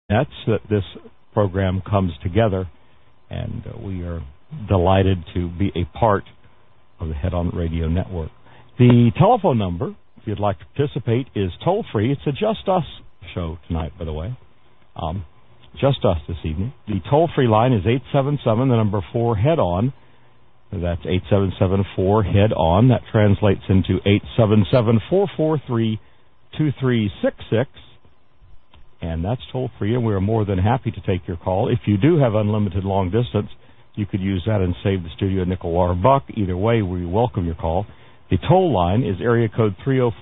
That's that this program comes together, and we are delighted to be a part of the Head On Radio Network. The telephone number, if you'd like to participate, is toll-free. It's a Just Us show tonight, by the way. Just Us this evening. The toll-free line is 877, the number 4, Head On. That's 877-4-HEAD-ON. That translates into 877-443-2366. And that's toll-free, and we're more than happy to take your call. If you do have unlimited long distance, you could use that and save the studio a nickel or a buck. Either way, we welcome your call. The toll line is area code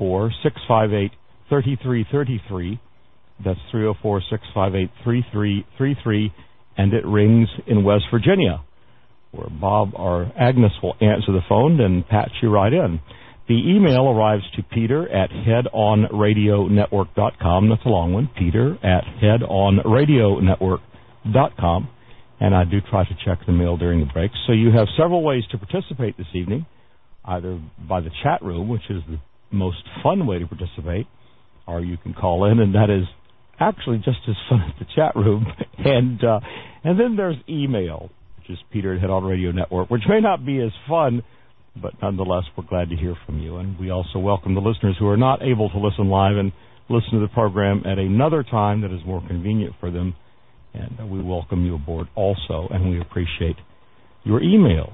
304-658-3333. That's 304-658-3333, and it rings in West Virginia, where Bob or Agnes will answer the phone and patch you right in. The email arrives to Peter at headonradionetwork.com. That's a long one, Peter at headonradionetwork.com. And I do try to check the mail during the break. So you have several ways to participate this evening, either by the chat room, which is the most fun way to participate, or you can call in, and that is actually just as fun as the chat room. And then there's email, which is Peter at Head On Radio Network, which may not be as fun, but nonetheless, we're glad to hear from you. And we also welcome the listeners who are not able to listen live and listen to the program at another time that is more convenient for them. And we welcome you aboard also, and we appreciate your emails.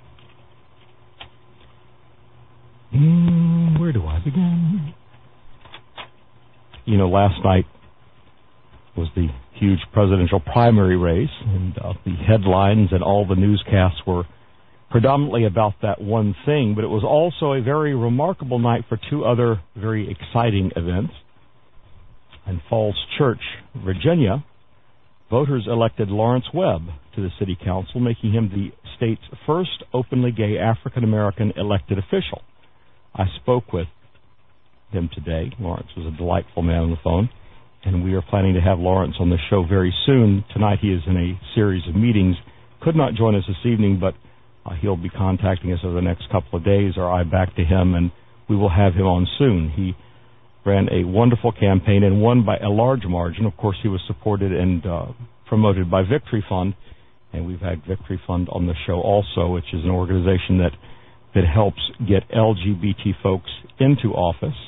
Where do I begin? You know, last night was the huge presidential primary race, and the headlines and all the newscasts were predominantly about that one thing, but it was also a very remarkable night for two other very exciting events. In Falls Church, Virginia, voters elected Lawrence Webb to the city council, making him the state's first openly gay African-American elected official. I spoke with him today. Lawrence was a delightful man on the phone, and we are planning to have Lawrence on the show very soon. Tonight he is in a series of meetings. Could not join us this evening, but he'll be contacting us over the next couple of days, or I back to him, and we will have him on soon. He ran a wonderful campaign and won by a large margin. Of course, he was supported and promoted by Victory Fund, and we've had Victory Fund on the show also, which is an organization that helps get LGBT folks into office.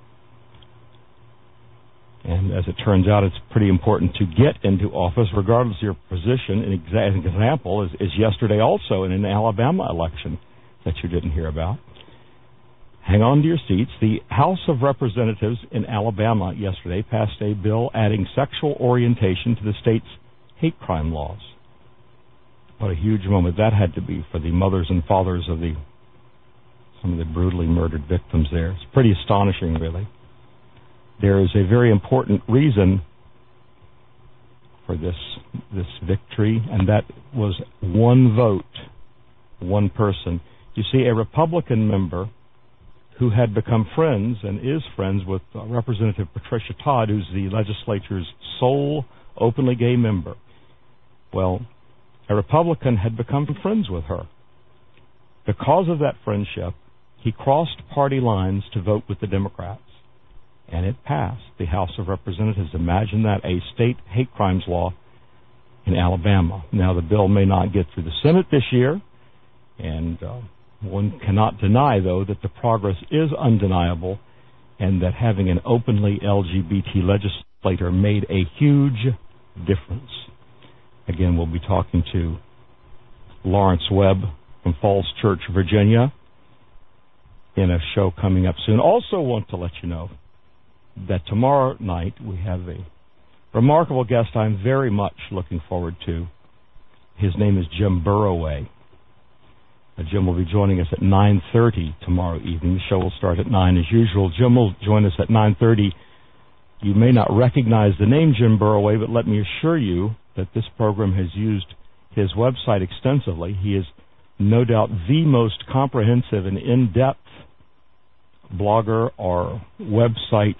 And as it turns out, it's pretty important to get into office, regardless of your position. An example is yesterday also in an Alabama election that you didn't hear about. Hang on to your seats. The House of Representatives in Alabama yesterday passed a bill adding sexual orientation to the state's hate crime laws. What a huge moment that had to be for the mothers and fathers of some of the brutally murdered victims there. It's pretty astonishing, really. There is a very important reason for this victory, and that was one vote, one person. You see, a Republican member who had become friends and is friends with Representative Patricia Todd, who's the legislature's sole openly gay member. Well, a Republican had become friends with her. Because of that friendship, he crossed party lines to vote with the Democrats. And it passed the House of Representatives. Imagine that, a state hate crimes law in Alabama. Now, the bill may not get through the Senate this year, and one cannot deny, though, that the progress is undeniable and that having an openly LGBT legislator made a huge difference. Again, we'll be talking to Lawrence Webb from Falls Church, Virginia, in a show coming up soon. Also want to let you know that tomorrow night we have a remarkable guest I'm very much looking forward to. His name is Jim Burroway. Jim will be joining us at 9:30 tomorrow evening. The show will start at 9 as usual. Jim will join us at 9:30. You may not recognize the name Jim Burroway, but let me assure you that this program has used his website extensively. He is no doubt the most comprehensive and in-depth blogger or website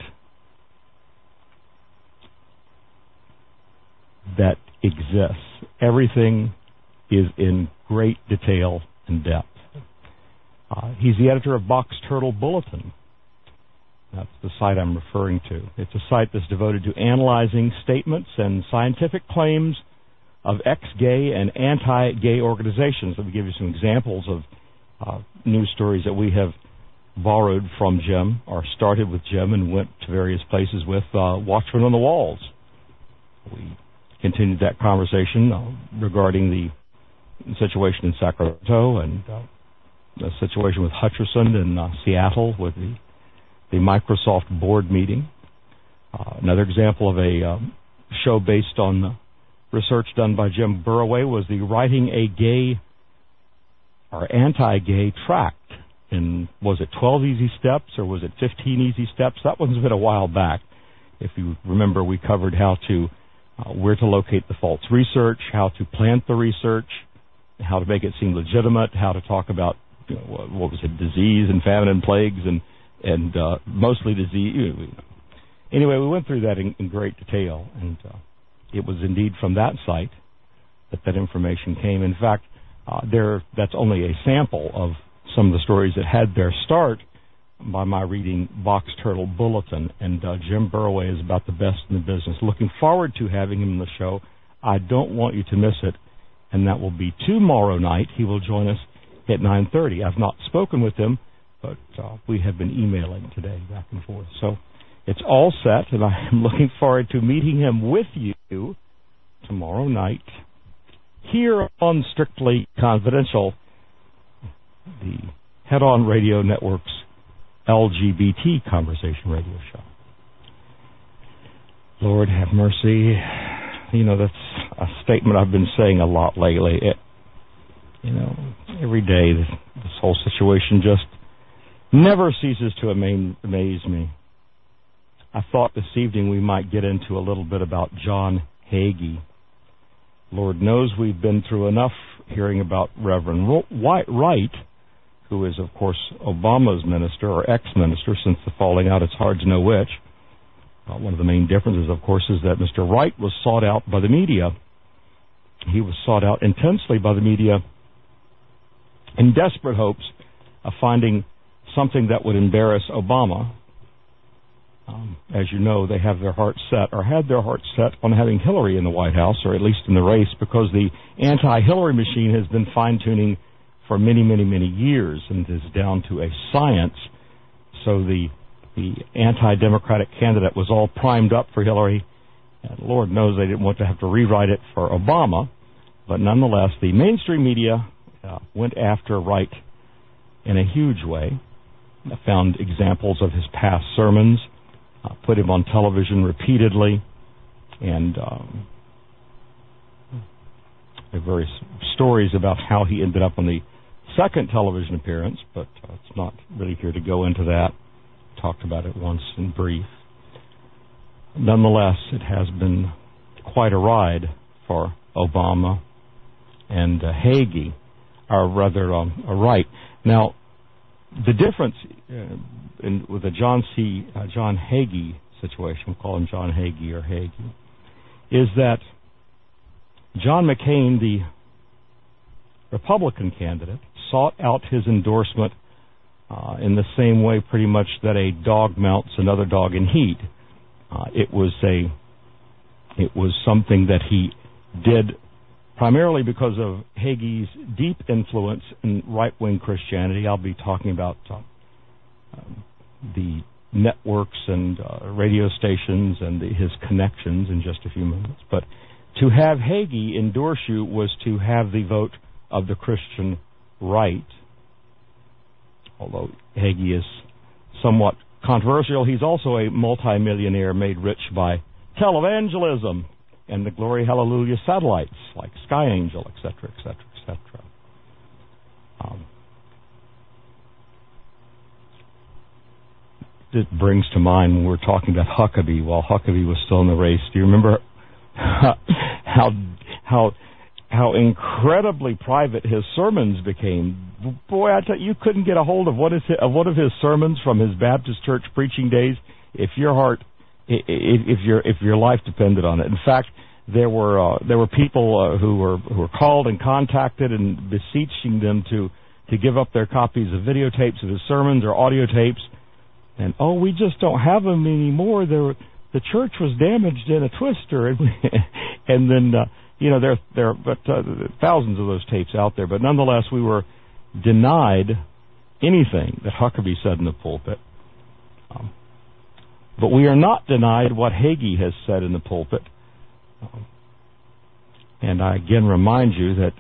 that exists. Everything is in great detail and depth. He's the editor of Box Turtle Bulletin, That's the site I'm referring to. It's a site that's devoted to analyzing statements and scientific claims of ex-gay and anti-gay organizations. Let me give you some examples of news stories that we have borrowed from Jim, or started with Jim and went to various places with Watchmen on the Walls. We continued that conversation regarding the situation in Sacramento and the situation with Hutcherson in Seattle with the Microsoft board meeting. Another example of a show based on research done by Jim Burraway was the Writing a Gay or Anti-Gay Tract. And was it 12 Easy Steps or was it 15 Easy Steps? That one's been a while back. If you remember, we covered how to where to locate the false research, how to plant the research, how to make it seem legitimate, how to talk about what was it, disease and famine and plagues and mostly disease. Anyway, we went through that in great detail, and it was indeed from that site that information came. In fact, that's only a sample of some of the stories that had their start by my reading Box Turtle Bulletin, and Jim Burraway is about the best in the business. Looking forward to having him on the show. I don't want you to miss it, and that will be tomorrow night. He will join us at 9:30. I've not spoken with him, but we have been emailing today back and forth. So it's all set, and I am looking forward to meeting him with you tomorrow night here on Strictly Confidential, the Head On Radio Network's LGBT conversation radio show. Lord have mercy. That's a statement I've been saying a lot lately. Every day this whole situation just never ceases to amaze me. I thought this evening we might get into a little bit about John Hagee. Lord knows we've been through enough hearing about Reverend Wright, who is, of course, Obama's minister or ex-minister since the falling out. It's hard to know which. One of the main differences, of course, is that Mr. Wright was sought out by the media. He was sought out intensely by the media in desperate hopes of finding something that would embarrass Obama. As you know, they have their hearts set, or had their hearts set, on having Hillary in the White House, or at least in the race, because the anti-Hillary machine has been fine-tuning for many, many, many years and is down to a science. So the anti-Democratic candidate was all primed up for Hillary, and Lord knows they didn't want to have to rewrite it for Obama. But nonetheless, the mainstream media went after Wright in a huge way. I found examples of his past sermons, put him on television repeatedly, and various stories about how he ended up on the second television appearance, but it's not really here to go into that. Talked about it once in brief. Nonetheless, it has been quite a ride for Obama and Hagee, or rather Wright. Now, the difference with the John Hagee situation, we'll call him John Hagee or Hagee, is that John McCain, the Republican candidate, sought out his endorsement in the same way pretty much that a dog mounts another dog in heat. It was something that he did primarily because of Hagee's deep influence in right-wing Christianity. I'll be talking about the networks and radio stations and his connections in just a few minutes. But to have Hagee endorse you was to have the vote of the Christian right. Although Hagee is somewhat controversial, he's also a multimillionaire made rich by televangelism and the Glory Hallelujah satellites like Sky Angel, etc., etc., etc. It brings to mind when we were talking about Huckabee while Huckabee was still in the race. Do you remember how incredibly private his sermons became? Boy, I tell you, you couldn't get a hold of one of his sermons from his Baptist church preaching days if your life depended on it. In fact, there were people who were called and contacted and beseeching them to give up their copies of videotapes of his sermons or audio tapes And we just don't have them anymore. The church was damaged in a twister, and then there are thousands of those tapes out there. But nonetheless, we were denied anything that Huckabee said in the pulpit. But we are not denied what Hagee has said in the pulpit. And I again remind you that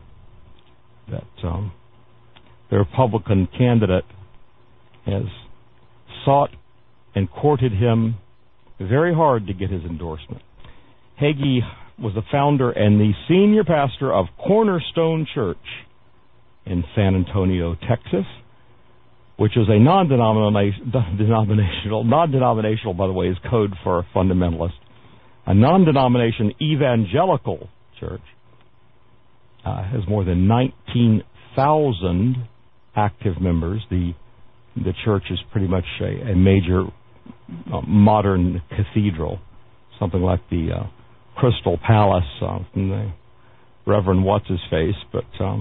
the Republican candidate has sought and courted him very hard to get his endorsement. Hagee was the founder and the senior pastor of Cornerstone Church in San Antonio, Texas, which is a non-denominational, by the way, is code for a fundamentalist, a non-denomination evangelical church, has more than 19,000 active members. The church is pretty much a major modern cathedral, something like the Crystal Palace from the Reverend What's-His-Face, but,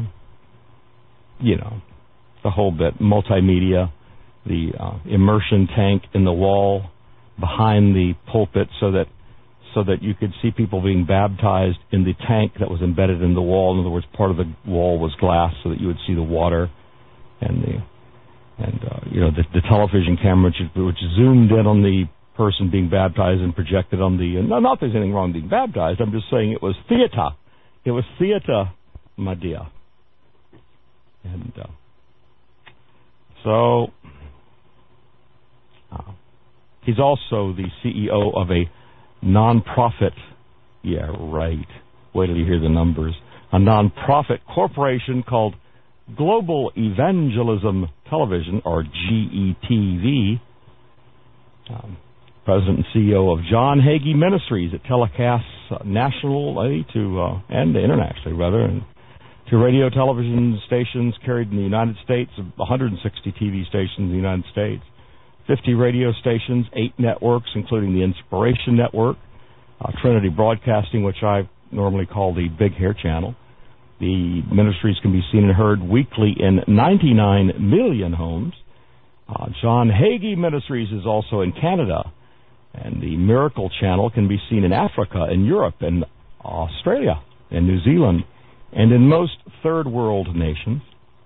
the whole bit. Multimedia, the immersion tank in the wall behind the pulpit so that you could see people being baptized in the tank that was embedded in the wall. In other words, part of the wall was glass so that you would see the water, and the television camera which zoomed in on the person being baptized and projected on the... not that there's anything wrong with being baptized. I'm just saying it was theater. It was theater, my dear. And so he's also the CEO of a non-profit... Yeah, right. Wait till you hear the numbers. A non-profit corporation called Global Evangelism Television, or GETV. President and CEO of John Hagee Ministries. It telecasts nationally and internationally, and to radio television stations carried in the United States, 160 TV stations in the United States, 50 radio stations, 8 networks, including the Inspiration Network, Trinity Broadcasting, which I normally call the Big Hair Channel. The ministries can be seen and heard weekly in 99 million homes. John Hagee Ministries is also in Canada, and the Miracle Channel can be seen in Africa, in Europe, and Australia, and New Zealand, and in most third world nations.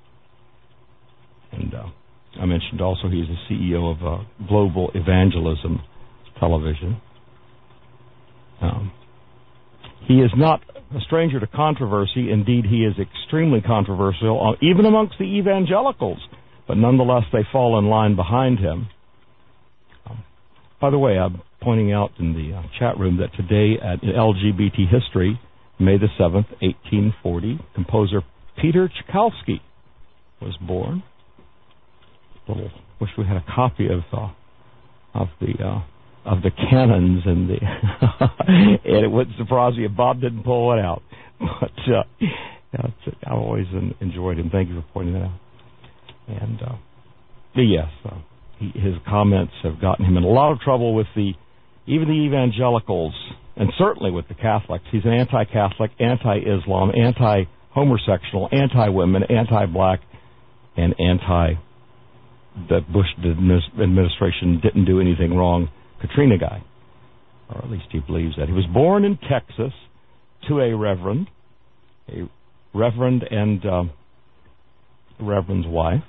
And I mentioned also he's the CEO of Global Evangelism Television. He is not a stranger to controversy. Indeed, he is extremely controversial, even amongst the evangelicals. But nonetheless, they fall in line behind him. By the way, I'm pointing out in the chat room that today at LGBT History, May the 7th, 1840, composer Peter Tchaikovsky was born. Wish we had a copy of the canons and and it wouldn't surprise me if Bob didn't pull it out. But I've always enjoyed him. Thank you for pointing that out. And his comments have gotten him in a lot of trouble with even the evangelicals, and certainly with the Catholics. He's an anti-Catholic, anti-Islam, anti-homosexual, anti-women, anti-black, and the Bush administration didn't do anything wrong Katrina guy, or at least he believes that. He was born in Texas to a reverend and the reverend's wife,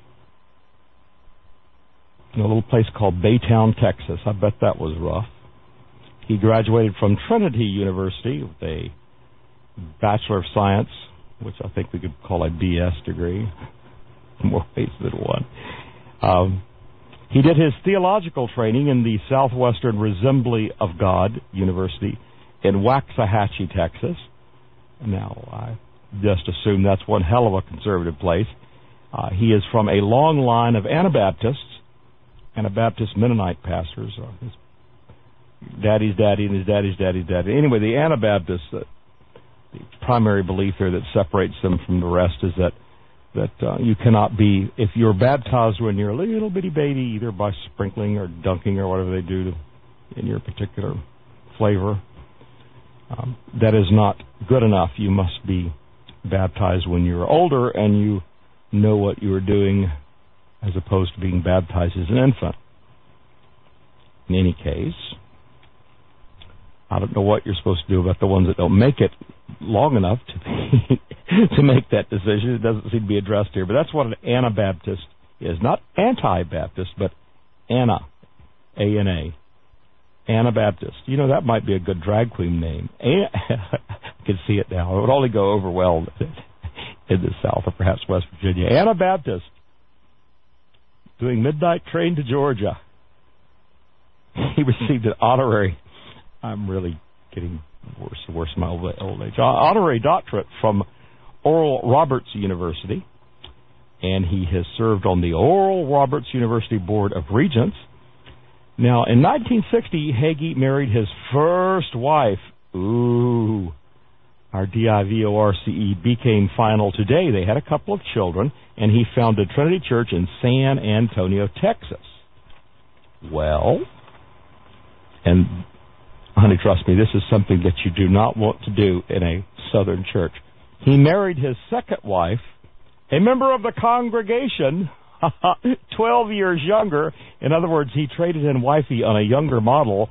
in a little place called Baytown, Texas. I bet that was rough. He graduated from Trinity University with a Bachelor of Science, which I think we could call a BS degree, more ways than one. He did his theological training in the Southwestern Assembly of God University in Waxahachie, Texas. Now, I just assume that's one hell of a conservative place. He is from a long line of Anabaptists, Anabaptist Mennonite pastors. His daddy's daddy and his daddy's daddy's daddy. Anyway, the Anabaptists, the primary belief here that separates them from the rest is that you cannot be, if you're baptized when you're a little bitty baby, either by sprinkling or dunking or whatever they do in your particular flavor, that is not good enough. You must be baptized when you're older and you know what you are doing, as opposed to being baptized as an infant. In any case, I don't know what you're supposed to do about the ones that don't make it long enough to make that decision. It doesn't seem to be addressed here, but that's what an Anabaptist is. Not anti-Baptist, but Anna, A-N-A, Anabaptist. You know, that might be a good drag queen name. I can see it now. It would only go over well in the South or perhaps West Virginia. Anabaptist, doing midnight train to Georgia. He received an honorary, I'm really getting worse and worse in my old age, honorary doctorate from Oral Roberts University, and he has served on the Oral Roberts University Board of Regents. Now, in 1960, Hagee married his first wife. Ooh, our D-I-V-O-R-C-E became final today. They had a couple of children, and he founded Trinity Church in San Antonio, Texas. Well, and honey, trust me, this is something that you do not want to do in a Southern church. He married his second wife, a member of the congregation, 12 years younger. In other words, he traded in wifey on a younger model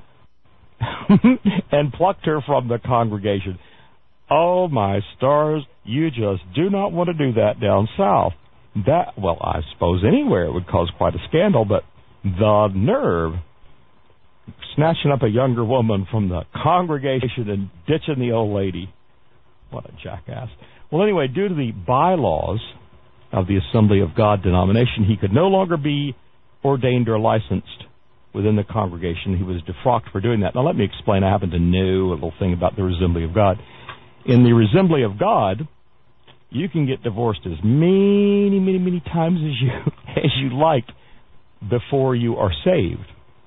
and plucked her from the congregation. Oh, my stars, you just do not want to do that down south. That, well, I suppose anywhere it would cause quite a scandal, but the nerve, snatching up a younger woman from the congregation and ditching the old lady. What a jackass. Well, anyway, due to the bylaws of the Assembly of God denomination, he could no longer be ordained or licensed within the congregation. He was defrocked for doing that. Now, let me explain. I happen to know a little thing about the Assembly of God. In the Assembly of God, you can get divorced as many times as you like before you are saved.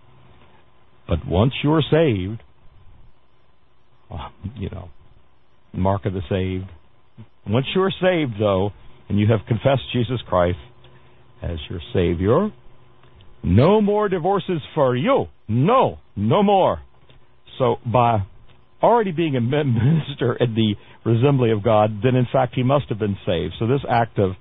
But once you're saved, you know, mark of the saved. Once you're saved, though, and you have confessed Jesus Christ as your Savior, no more divorces for you. No more. So by already being a minister in the Assembly of God, then in fact he must have been saved. So this act of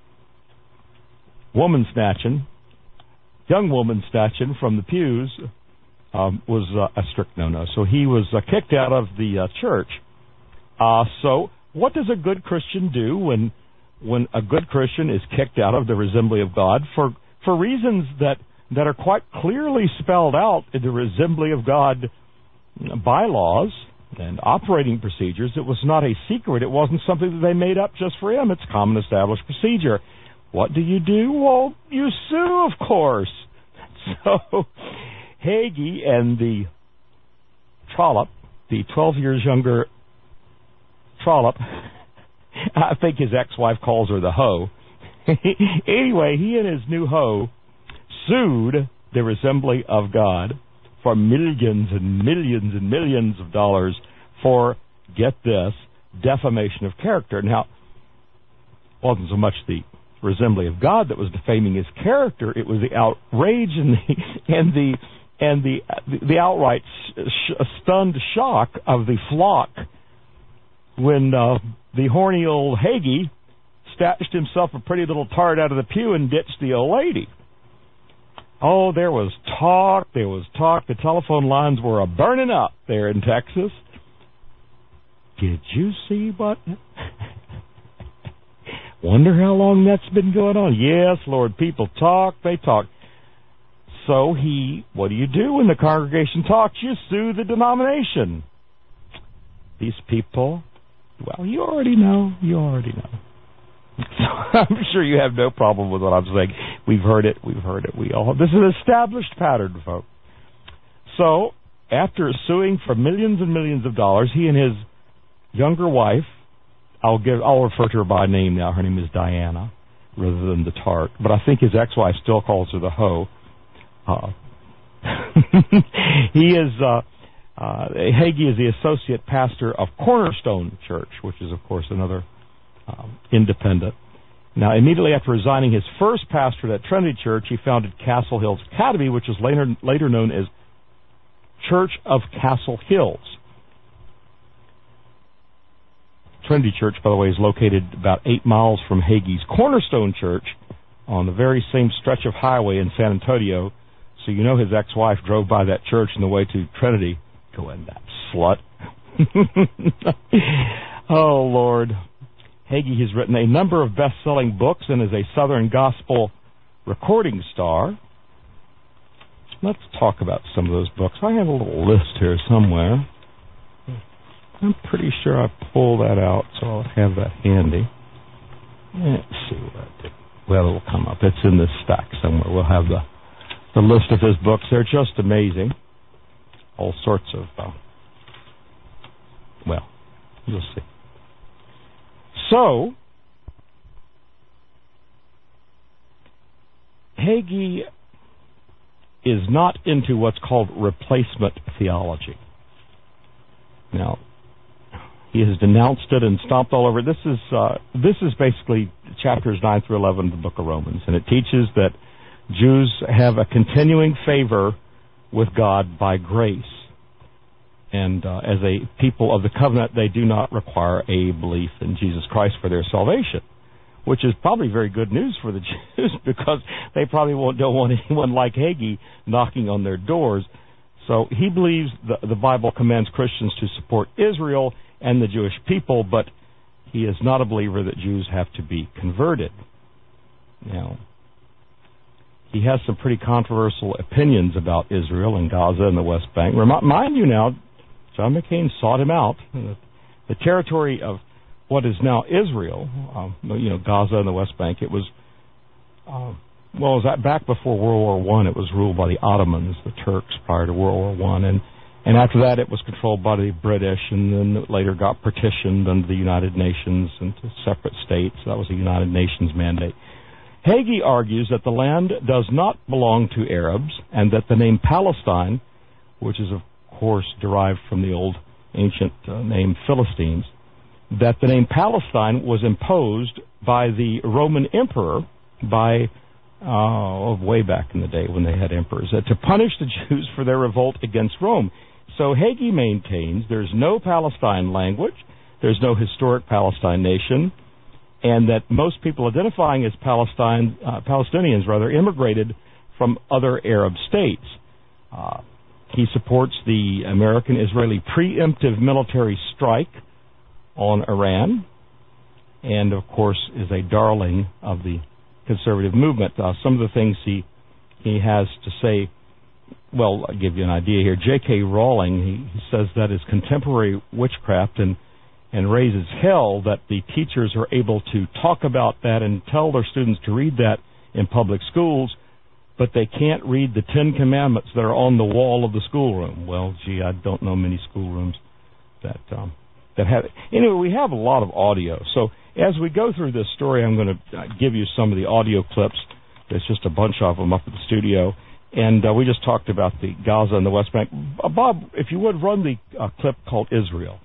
woman snatching, young woman snatching from the pews, was a strict no-no. So he was kicked out of the church. So what does a good Christian do when a good Christian is kicked out of the Assembly of God for reasons that are quite clearly spelled out in the Assembly of God bylaws and operating procedures? It was not a secret. It wasn't something that they made up just for him. It's common established procedure. What do? Well, you sue, of course. So Hagee and the Trollop, the 12 years younger Trollop, I think his ex-wife calls her the hoe. Anyway, he and his new hoe sued the Assembly of God for millions and millions and millions of dollars for, get this, defamation of character. Now, it wasn't so much the Assembly of God that was defaming his character; it was the outrage and the outright stunned shock of the flock when the horny old Hagee snatched himself a pretty little tart out of the pew and ditched the old lady. Oh, there was talk. The telephone lines were burning up there in Texas. Did you see what? Wonder how long that's been going on. Yes, Lord, people talk. They talk. So what do you do when the congregation talks? You sue the denomination. These people, well, you already know. I'm sure you have no problem with what I'm saying. We've heard it. This is an established pattern, folks. So, after suing for millions and millions of dollars, he and his younger wife, I'll refer to her by name now. Her name is Diana, rather than the tart. But I think his ex-wife still calls her the hoe. Hagee is the associate pastor of Cornerstone Church, which is, of course, another independent. Now, immediately after resigning his first pastorate at Trinity Church, he founded Castle Hills Academy, which was later known as Church of Castle Hills. Trinity Church, by the way, is located about 8 miles from Hagee's Cornerstone Church on the very same stretch of highway in San Antonio So you know his ex-wife drove by that church on the way to Trinity going, that slut. Oh, Lord. Hagee has written a number of best-selling books and is a Southern Gospel recording star. Let's talk about some of those books. I have a little list here somewhere. I'm pretty sure I pulled that out, so I'll have that handy. Let's see what I did. Well, it'll come up. It's in this stack somewhere. We'll have the list of his books. They're just amazing. All sorts of, well, you'll see. So, Hagee is not into what's called replacement theology. Now, he has denounced it and stomped all over it. This is basically chapters 9 through 11 of the book of Romans, and it teaches that Jews have a continuing favor with God by grace. And as a people of the covenant, they do not require a belief in Jesus Christ for their salvation, which is probably very good news for the Jews because they probably don't want anyone like Hagee knocking on their doors. So he believes the Bible commands Christians to support Israel and the Jewish people, but he is not a believer that Jews have to be converted. Now, he has some pretty controversial opinions about Israel and Gaza and the West Bank. Mind you now, John McCain sought him out. The territory of what is now Israel, Gaza and the West Bank, it was, it was back before World War I, it was ruled by the Ottomans, the Turks, prior to World War I, and after that it was controlled by the British, and then it later got partitioned under the United Nations into separate states. That was a United Nations mandate. Hagee argues that the land does not belong to Arabs, and that the name Palestine, which is of course derived from the old ancient name Philistines, that the name Palestine was imposed by the Roman emperor way back in the day when they had emperors, to punish the Jews for their revolt against Rome. So Hagee maintains there's no Palestine language, there's no historic Palestine nation, and that most people identifying as Palestinians immigrated from other Arab states. He supports the American-Israeli preemptive military strike on Iran, and of course is a darling of the conservative movement. Some of the things he has to say, well, I'll give you an idea here. J.K. Rowling, he says that is contemporary witchcraft and raises hell that the teachers are able to talk about that and tell their students to read that in public schools, but they can't read the 10 Commandments that are on the wall of the schoolroom. Well, gee, I don't know many schoolrooms that have it. Anyway, we have a lot of audio. So as we go through this story, I'm going to give you some of the audio clips. There's just a bunch of them up at the studio. And we just talked about the Gaza and the West Bank. Bob, if you would, run the clip called Israel.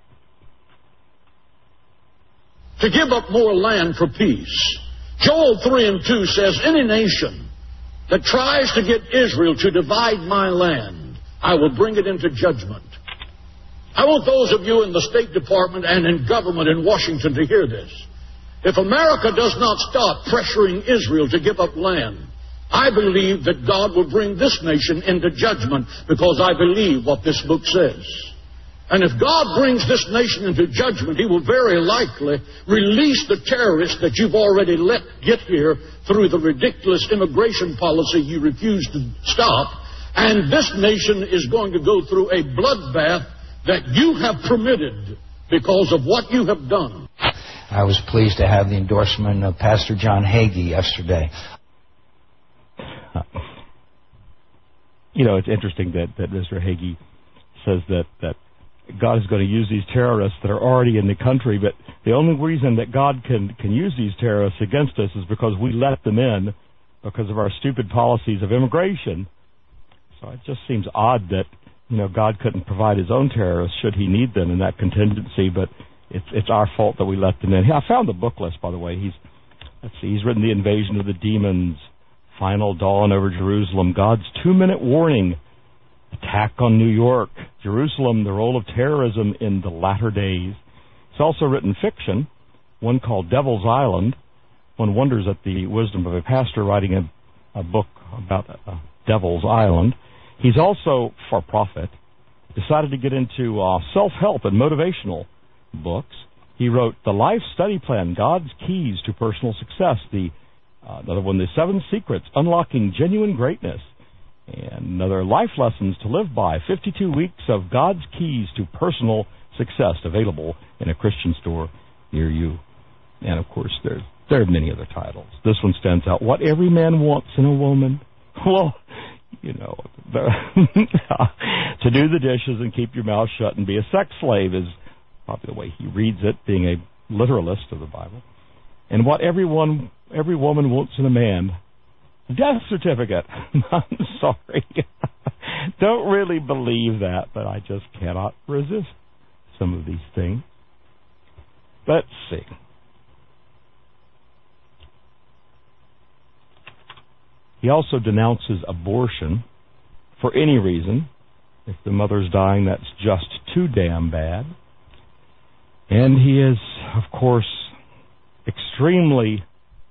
To give up more land for peace. Joel 3:2 says, any nation that tries to get Israel to divide my land, I will bring it into judgment. I want those of you in the State Department and in government in Washington to hear this. If America does not stop pressuring Israel to give up land, I believe that God will bring this nation into judgment because I believe what this book says. And if God brings this nation into judgment, He will very likely release the terrorists that you've already let get here through the ridiculous immigration policy you refuse to stop. And this nation is going to go through a bloodbath that you have permitted because of what you have done. I was pleased to have the endorsement of Pastor John Hagee yesterday. It's interesting that Mr. Hagee says that God is going to use these terrorists that are already in the country, but the only reason that God can use these terrorists against us is because we let them in because of our stupid policies of immigration. So it just seems odd that God couldn't provide His own terrorists should He need them in that contingency, but it's our fault that we let them in. I found the book list, by the way. He's written The Invasion of the Demons, Final Dawn over Jerusalem, God's 2-minute warning, Attack on New York, Jerusalem, the role of terrorism in the latter days. He's also written fiction, one called Devil's Island. One wonders at the wisdom of a pastor writing a book about Devil's Island. He's also, for profit, decided to get into self-help and motivational books. He wrote The Life Study Plan, God's Keys to Personal Success. Another one, The 7 Secrets, Unlocking Genuine Greatness. And another, Life Lessons to Live By, 52 Weeks of God's Keys to Personal Success, available in a Christian store near you. And, of course, there are many other titles. This one stands out. What Every Man Wants in a Woman. Well, you know, to do the dishes and keep your mouth shut and be a sex slave is probably the way he reads it, being a literalist of the Bible. And what every woman wants in a man. Death certificate. I'm sorry. Don't really believe that, but I just cannot resist some of these things. Let's see. He also denounces abortion for any reason. If the mother's dying, that's just too damn bad. And he is, of course, extremely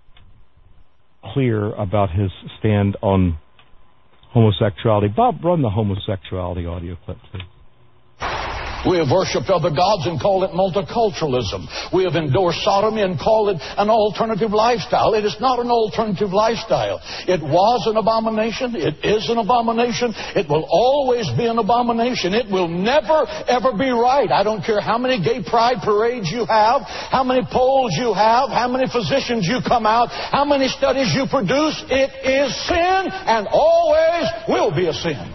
clear about his stand on homosexuality. Bob, run the homosexuality audio clip, please. We have worshipped other gods and called it multiculturalism. We have endorsed sodomy and called it an alternative lifestyle. It is not an alternative lifestyle. It was an abomination. It is an abomination. It will always be an abomination. It will never, ever be right. I don't care how many gay pride parades you have, how many polls you have, how many physicians you come out, how many studies you produce. It is sin and always will be a sin.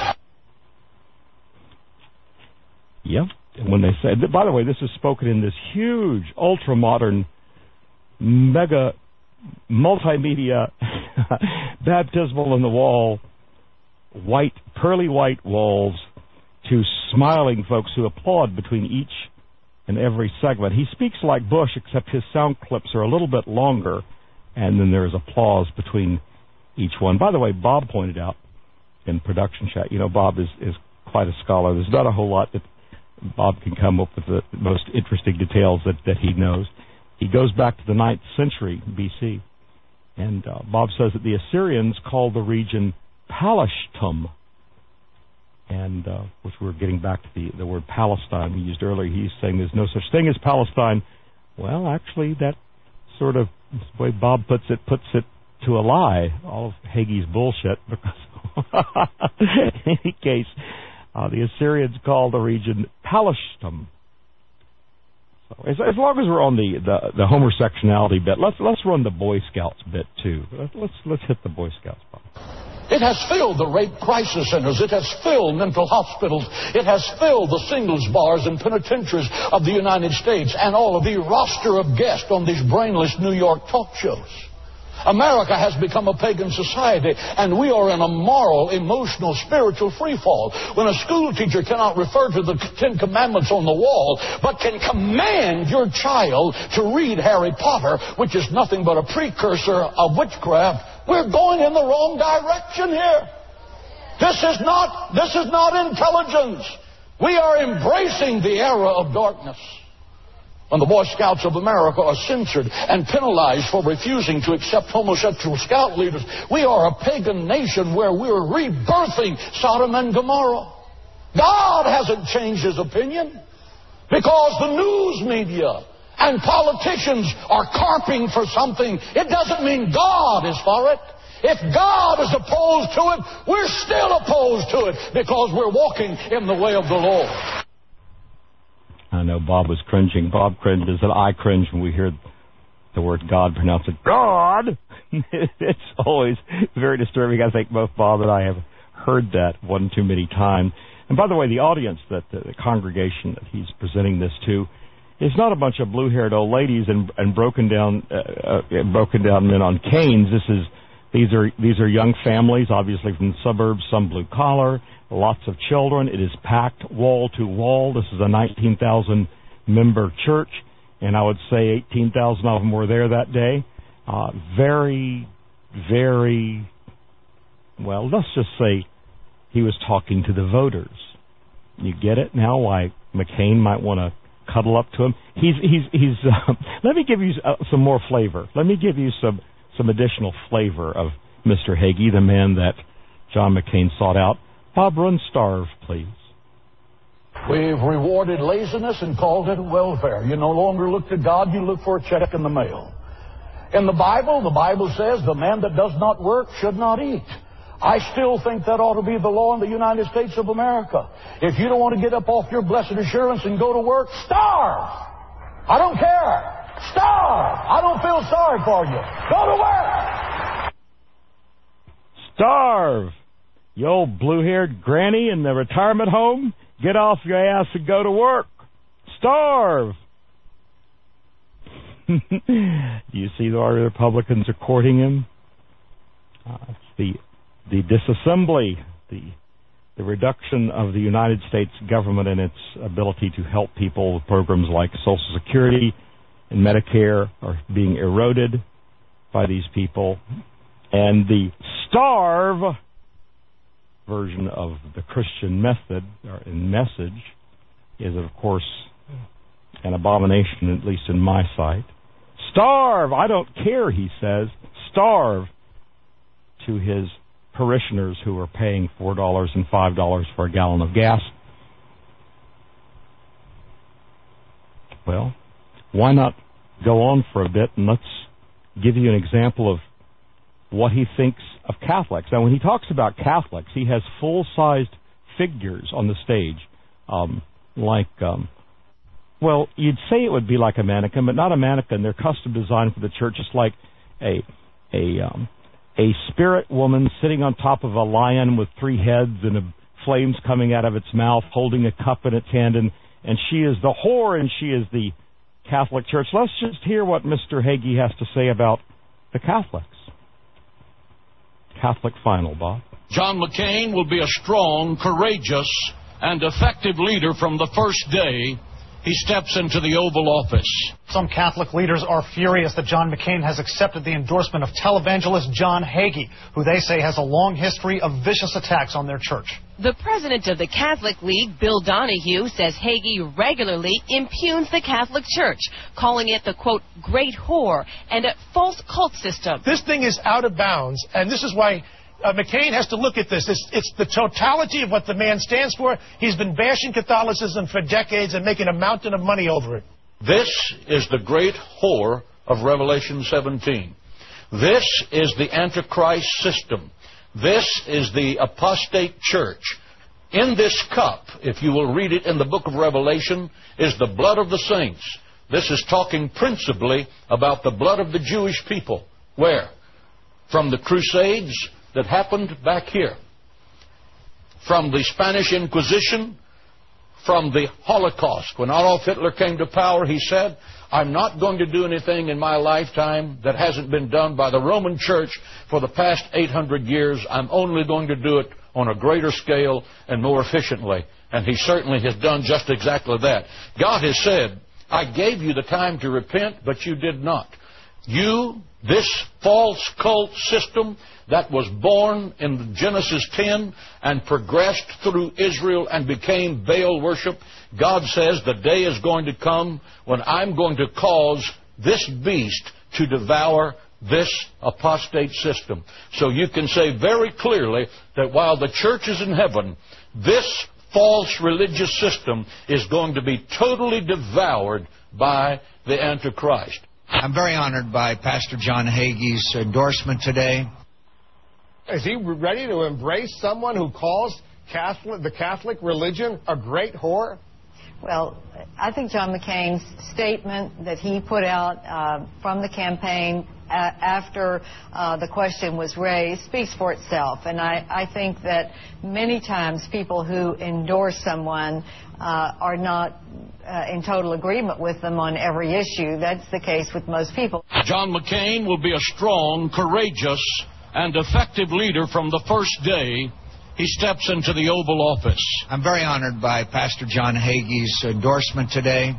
Yep. And when they say, by the way, this is spoken in this huge, ultra-modern, mega, multimedia, baptismal in the wall, white, pearly white walls to smiling folks who applaud between each and every segment. He speaks like Bush, except his sound clips are a little bit longer, and then there is applause between each one. By the way, Bob pointed out in production chat, you know, Bob is quite a scholar. There's not a whole lot that Bob can come up with the most interesting details that he knows. He goes back to the 9th century B.C., and Bob says that the Assyrians called the region Paleshtum, and which we're getting back to the word Palestine we used earlier. He's saying there's no such thing as Palestine. Well, actually, that sort of, the way Bob puts it to a lie, all of Hagee's bullshit, because in any case, the Assyrians called the region Paleshtum. So as long as we're on the homosexuality bit, let's run the Boy Scouts bit too. Let's hit the Boy Scouts box. It has filled the rape crisis centers. It has filled mental hospitals. It has filled the singles bars and penitentiaries of the United States and all of the roster of guests on these brainless New York talk shows. America has become a pagan society, and we are in a moral, emotional, spiritual freefall. When a school teacher cannot refer to the 10 Commandments on the wall, but can command your child to read Harry Potter, which is nothing but a precursor of witchcraft, we're going in the wrong direction here. This is not intelligence. We are embracing the era of darkness. When the Boy Scouts of America are censored and penalized for refusing to accept homosexual scout leaders, we are a pagan nation where we're rebirthing Sodom and Gomorrah. God hasn't changed his opinion because the news media and politicians are carping for something. It doesn't mean God is for it. If God is opposed to it, we're still opposed to it because we're walking in the way of the Lord. I know Bob was cringing. Bob cringes, and I cringe when we hear the word God pronounced God. It's always very disturbing. I think both Bob and I have heard that one too many times. And by the way, the audience, the congregation that he's presenting this to, is not a bunch of blue-haired old ladies and broken down men on canes. These are young families, obviously from the suburbs, some blue collar. Lots of children. It is packed wall to wall. This is a 19,000-member church, and I would say 18,000 of them were there that day. Very, very, well, let's just say he was talking to the voters. You get it now why McCain might want to cuddle up to him? He's let me give you some more flavor. Let me give you some additional flavor of Mr. Hagee, the man that John McCain sought out. Bob, run Starve, please. We've rewarded laziness and called it welfare. You no longer look to God, you look for a check in the mail. In the Bible says the man that does not work should not eat. I still think that ought to be the law in the United States of America. If you don't want to get up off your blessed assurance and go to work, starve. I don't care. Starve. I don't feel sorry for you. Go to work. Starve. You old blue-haired granny in the retirement home, get off your ass and go to work. Starve. You see the Republicans are courting him? It's the disassembly, the reduction of the United States government and its ability to help people with programs like Social Security and Medicare are being eroded by these people. And the starve version of the Christian method or message is, of course, an abomination, at least in my sight. Starve! I don't care, he says. Starve to his parishioners who are paying $4 and $5 for a gallon of gas. Well, why not go on for a bit and let's give you an example of what he thinks of Catholics. Now, when he talks about Catholics, he has full-sized figures on the stage, well, you'd say it would be like a mannequin, but not a mannequin. They're custom designed for the church. It's like a spirit woman sitting on top of a lion with three heads and flames coming out of its mouth, holding a cup in its hand, and she is the whore and she is the Catholic Church. Let's just hear what Mr. Hagee has to say about the Catholics. Catholic final, Bob. John McCain will be a strong, courageous, and effective leader from the first day he steps into the Oval Office. Some Catholic leaders are furious that John McCain has accepted the endorsement of televangelist John Hagee, who they say has a long history of vicious attacks on their church. The president of the Catholic League, Bill Donahue, says Hagee regularly impugns the Catholic Church, calling it the, quote, great whore and a false cult system. This thing is out of bounds, and this is why McCain has to look at this. It's the totality of what the man stands for. He's been bashing Catholicism for decades and making a mountain of money over it. This is the great whore of Revelation 17. This is the Antichrist system. This is the apostate church. In this cup, if you will read it in the book of Revelation, is the blood of the saints. This is talking principally about the blood of the Jewish people. Where? From the Crusades that happened back here, from the Spanish Inquisition, from the Holocaust. When Adolf Hitler came to power, he said, I'm not going to do anything in my lifetime that hasn't been done by the Roman Church for the past 800 years. I'm only going to do it on a greater scale and more efficiently. And he certainly has done just exactly that. God has said, I gave you the time to repent, but you did not. You, this false cult system that was born in Genesis 10 and progressed through Israel and became Baal worship, God says the day is going to come when I'm going to cause this beast to devour this apostate system. So you can say very clearly that while the church is in heaven, this false religious system is going to be totally devoured by the Antichrist. I'm very honored by Pastor John Hagee's endorsement today. Is he ready to embrace someone who calls the Catholic religion a great whore? Well, I think John McCain's statement that he put out from the campaign after the question was raised speaks for itself. And I think that many times people who endorse someone are not in total agreement with them on every issue. That's the case with most people. John McCain will be a strong, courageous, and effective leader from the first day he steps into the Oval Office. I'm very honored by Pastor John Hagee's endorsement today.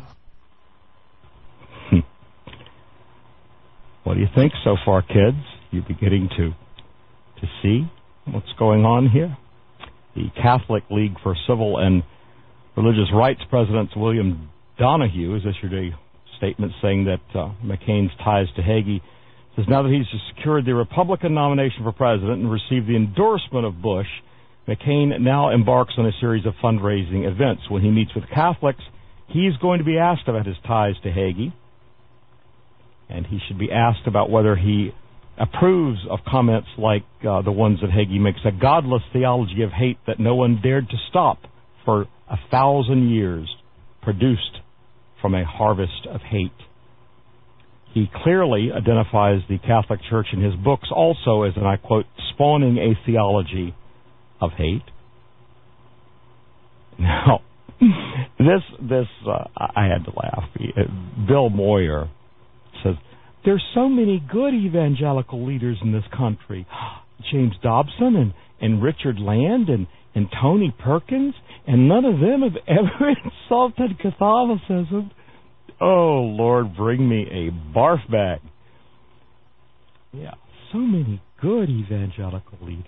What do you think so far, kids? You beginning to see what's going on here? The Catholic League for Civil and Religious Rights President William Donahue has issued a statement saying that McCain's ties to Hagee Says now that he's secured the Republican nomination for president and received the endorsement of Bush, McCain now embarks on a series of fundraising events. When he meets with Catholics, he's going to be asked about his ties to Hagee, and he should be asked about whether he approves of comments like the ones that Hagee makes, a godless theology of hate that no one dared to stop for 1,000 years, produced from a harvest of hate. He clearly identifies the Catholic Church in his books also as, and I quote, spawning a theology of hate. Now, I had to laugh. Bill Moyer says, there's so many good evangelical leaders in this country. James Dobson and Richard Land and Tony Perkins, and none of them have ever insulted Catholicism. Oh, Lord, bring me a barf bag. Yeah, so many good evangelical leaders.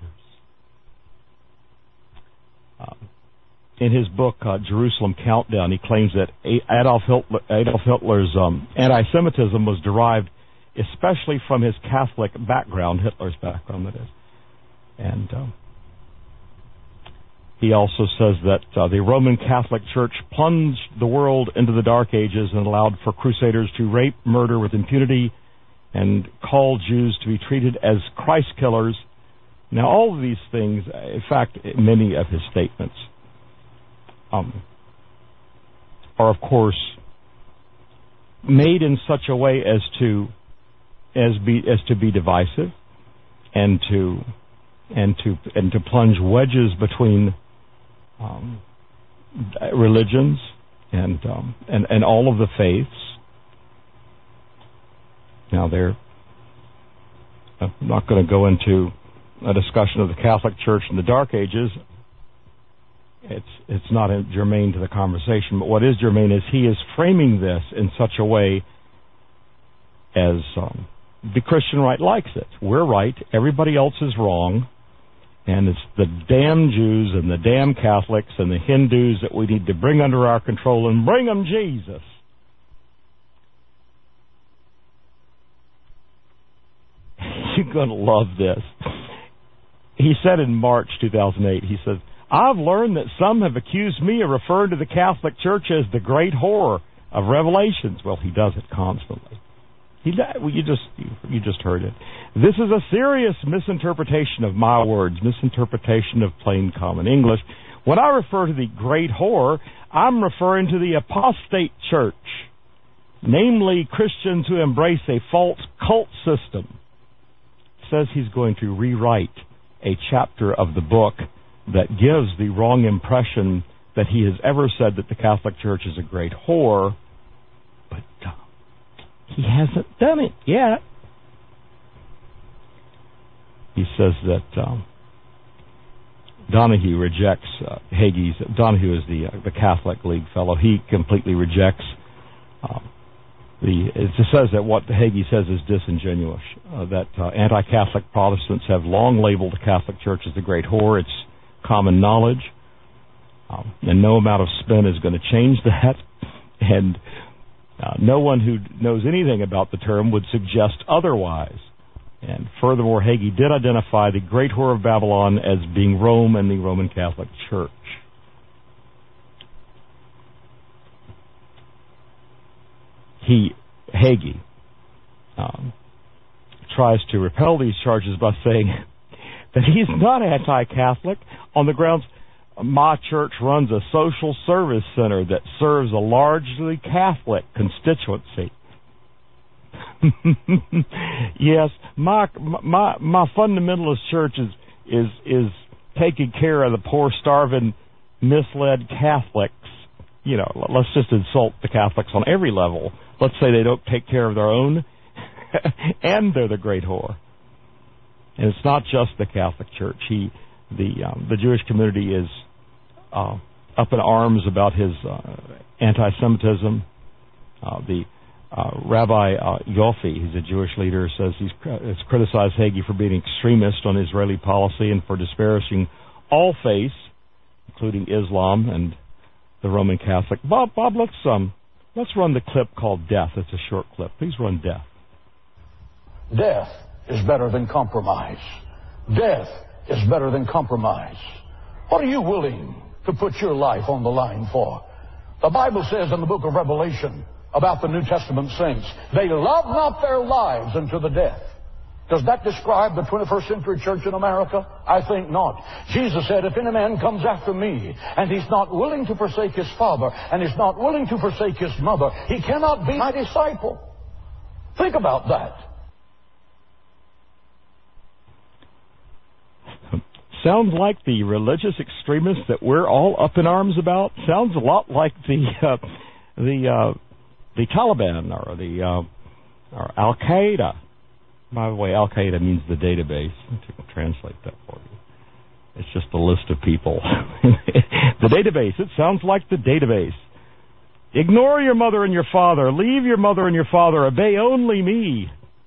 In his book, Jerusalem Countdown, he claims that Adolf Hitler's anti-Semitism was derived especially from his Catholic background, Hitler's background, that is. And he also says that the Roman Catholic Church plunged the world into the Dark Ages and allowed for crusaders to rape, murder with impunity, and called Jews to be treated as Christ killers. Now, all of these things, in fact, many of his statements, are, of course, made in such a way as to be divisive, and to plunge wedges between religions and all of the faiths. Now, I'm not going to go into a discussion of the Catholic Church in the Dark Ages. It's not germane to the conversation, but what is germane is he is framing this in such a way as the Christian right likes it. We're right, everybody else is wrong, and it's the damn Jews and the damn Catholics and the Hindus that we need to bring under our control and bring them Jesus. You're going to love this. He said in March 2008, he says, I've learned that some have accused me of referring to the Catholic Church as the great whore of Revelations. Well, he does it constantly. You just heard it. This is a serious misinterpretation of my words, misinterpretation of plain common English. When I refer to the great whore, I'm referring to the apostate church, namely Christians who embrace a false cult system. Says he's going to rewrite a chapter of the book that gives the wrong impression that he has ever said that the Catholic Church is a great whore, but he hasn't done it yet. He says that Donahue rejects Hagee's. Donahue is the Catholic League fellow. He completely rejects it says that what Hagee says is disingenuous, that anti-Catholic Protestants have long labeled the Catholic Church as the great whore. It's common knowledge, and no amount of spin is going to change that, and no one who knows anything about the term would suggest otherwise. And furthermore, Hagee did identify the great whore of Babylon as being Rome and the Roman Catholic Church. Hagee tries to repel these charges by saying that he's not anti-Catholic on the grounds my church runs a social service center that serves a largely Catholic constituency. Yes, my fundamentalist church is taking care of the poor, starving, misled Catholics. You know, let's just insult the Catholics on every level. Let's say they don't take care of their own, and they're the great whore. And it's not just the Catholic Church. The Jewish community is up in arms about his anti-Semitism. Rabbi Yofi, who's a Jewish leader, says he's criticized Hagee for being extremist on Israeli policy and for disparaging all faiths, including Islam and the Roman Catholic. Bob, let's run the clip called Death. It's a short clip. Please run Death. Death is better than compromise. Death is better than compromise. What are you willing to put your life on the line for? The Bible says in the book of Revelation about the New Testament saints, they love not their lives unto the death. Does that describe the 21st century church in America? I think not. Jesus said, if any man comes after me, and he's not willing to forsake his father, and he's not willing to forsake his mother, he cannot be my disciple. Think about that. Sounds like the religious extremists that we're all up in arms about. Sounds a lot like the Taliban or Al Qaeda. By the way, Al Qaeda means the database. I'll translate that for you. It's just a list of people. The database. It sounds like the database. Ignore your mother and your father. Leave your mother and your father. Obey only me.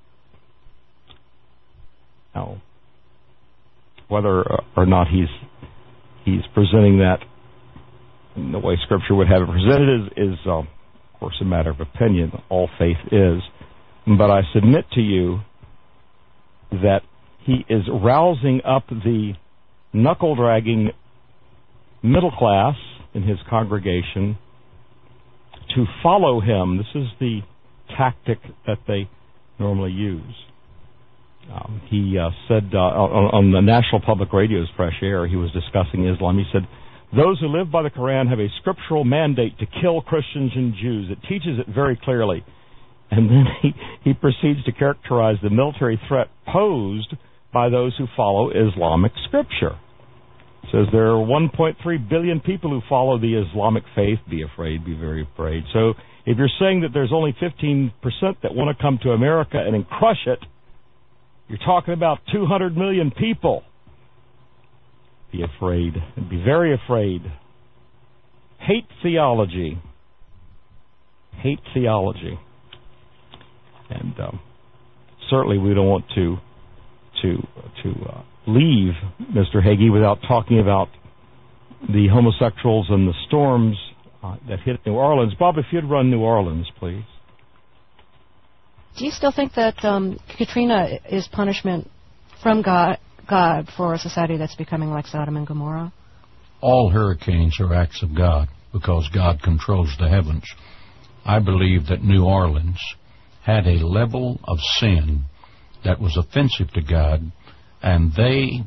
Now, whether or not he's presenting that in the way Scripture would have it presented is of course, a matter of opinion. All faith is. But I submit to you that he is rousing up the knuckle-dragging middle class in his congregation to follow him. This is the tactic that they normally use. He said on the National Public Radio's Fresh Air, he was discussing Islam. He said, those who live by the Quran have a scriptural mandate to kill Christians and Jews. It teaches it very clearly. And then he proceeds to characterize the military threat posed by those who follow Islamic scripture. It says there are 1.3 billion people who follow the Islamic faith. Be afraid, be very afraid. So if you're saying that there's only 15% that want to come to America and then crush it, you're talking about 200 million people. Be afraid. Be very afraid. Hate theology. Hate theology. And certainly we don't want to leave Mr. Hagee without talking about the homosexuals and the storms that hit New Orleans. Bob, if you'd run New Orleans, please. Do you still think that Katrina is punishment from God for a society that's becoming like Sodom and Gomorrah? All hurricanes are acts of God because God controls the heavens. I believe that New Orleans had a level of sin that was offensive to God, and they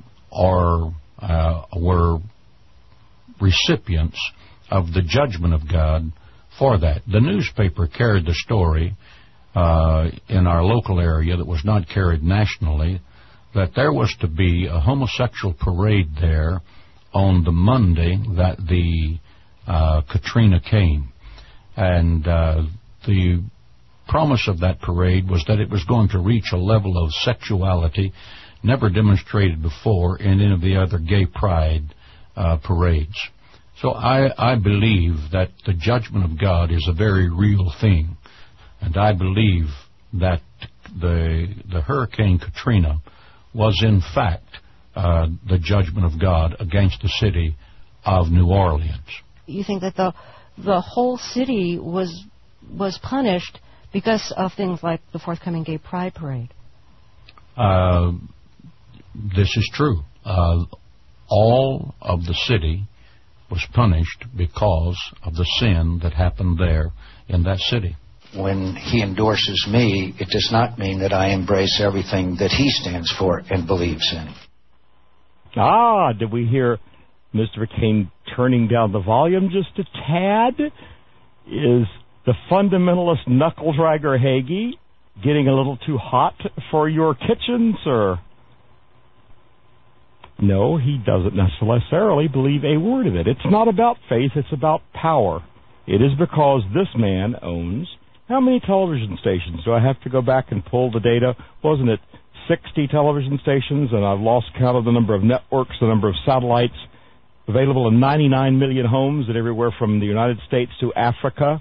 were recipients of the judgment of God for that. The newspaper carried the story in our local area that was not carried nationally, that there was to be a homosexual parade there on the Monday that the Katrina came. And the promise of that parade was that it was going to reach a level of sexuality never demonstrated before in any of the other gay pride parades. So I believe that the judgment of God is a very real thing. And I believe that the Hurricane Katrina was in fact the judgment of God against the city of New Orleans. You think that the whole city was punished because of things like the forthcoming Gay Pride Parade? This is true. All of the city was punished because of the sin that happened there in that city. When he endorses me, it does not mean that I embrace everything that he stands for and believes in. Did we hear Mr. McCain turning down the volume just a tad? Is the fundamentalist knuckle-dragger Hagee getting a little too hot for your kitchen, sir? No, he doesn't necessarily believe a word of it. It's not about faith, it's about power. It is because this man owns... How many television stations? Do I have to go back and pull the data? Wasn't it 60 television stations? And I've lost count of the number of networks, the number of satellites available in 99 million homes and everywhere from the United States to Africa.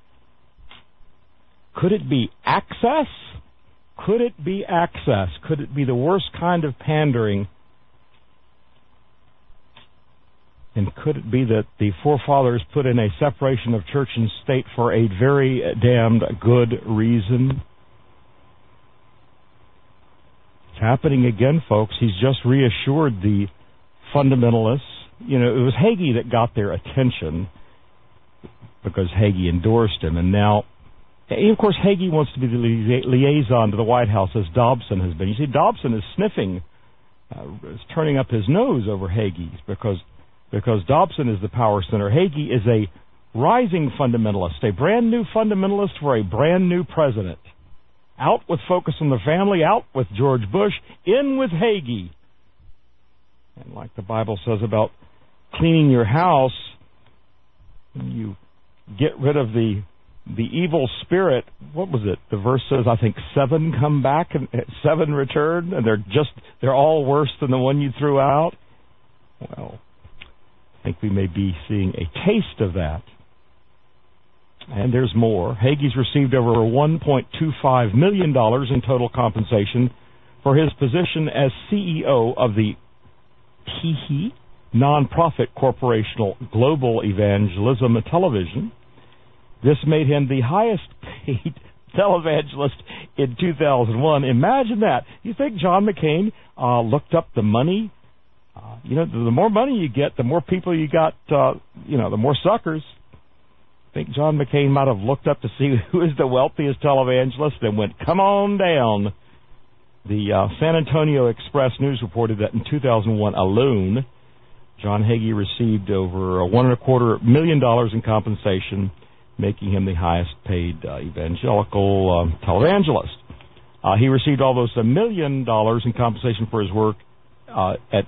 Could it be access? Could it be access? Could it be the worst kind of pandering? And could it be that the forefathers put in a separation of church and state for a very damned good reason? happening again, folks. He's just reassured the fundamentalists. You know, it was Hagee that got their attention because Hagee endorsed him, and now, of course, Hagee wants to be the liaison to the White House, as Dobson has been. You see, Dobson is sniffing, is turning up his nose over Hagee because Dobson is the power center. Hagee is a rising fundamentalist, a brand-new fundamentalist for a brand-new president. Out with Focus on the Family, out with George Bush, in with Hagee. And like the Bible says about cleaning your house, you get rid of the evil spirit. What was it? The verse says, I think 7 come back and 7 return, and they're all worse than the one you threw out. Well, I think we may be seeing a taste of that. And there's more. Hagee's received over $1.25 million in total compensation for his position as CEO of the TEHE, nonprofit corporational Global Evangelism Television. This made him the highest paid televangelist in 2001. Imagine that. You think John McCain looked up the money? The more money you get, the more people you got, the more suckers. I think John McCain might have looked up to see who is the wealthiest televangelist and went, come on down. The San Antonio Express News reported that in 2001 alone, John Hagee received over $1.25 million in compensation, making him the highest paid evangelical televangelist. He received almost $1 million in compensation for his work at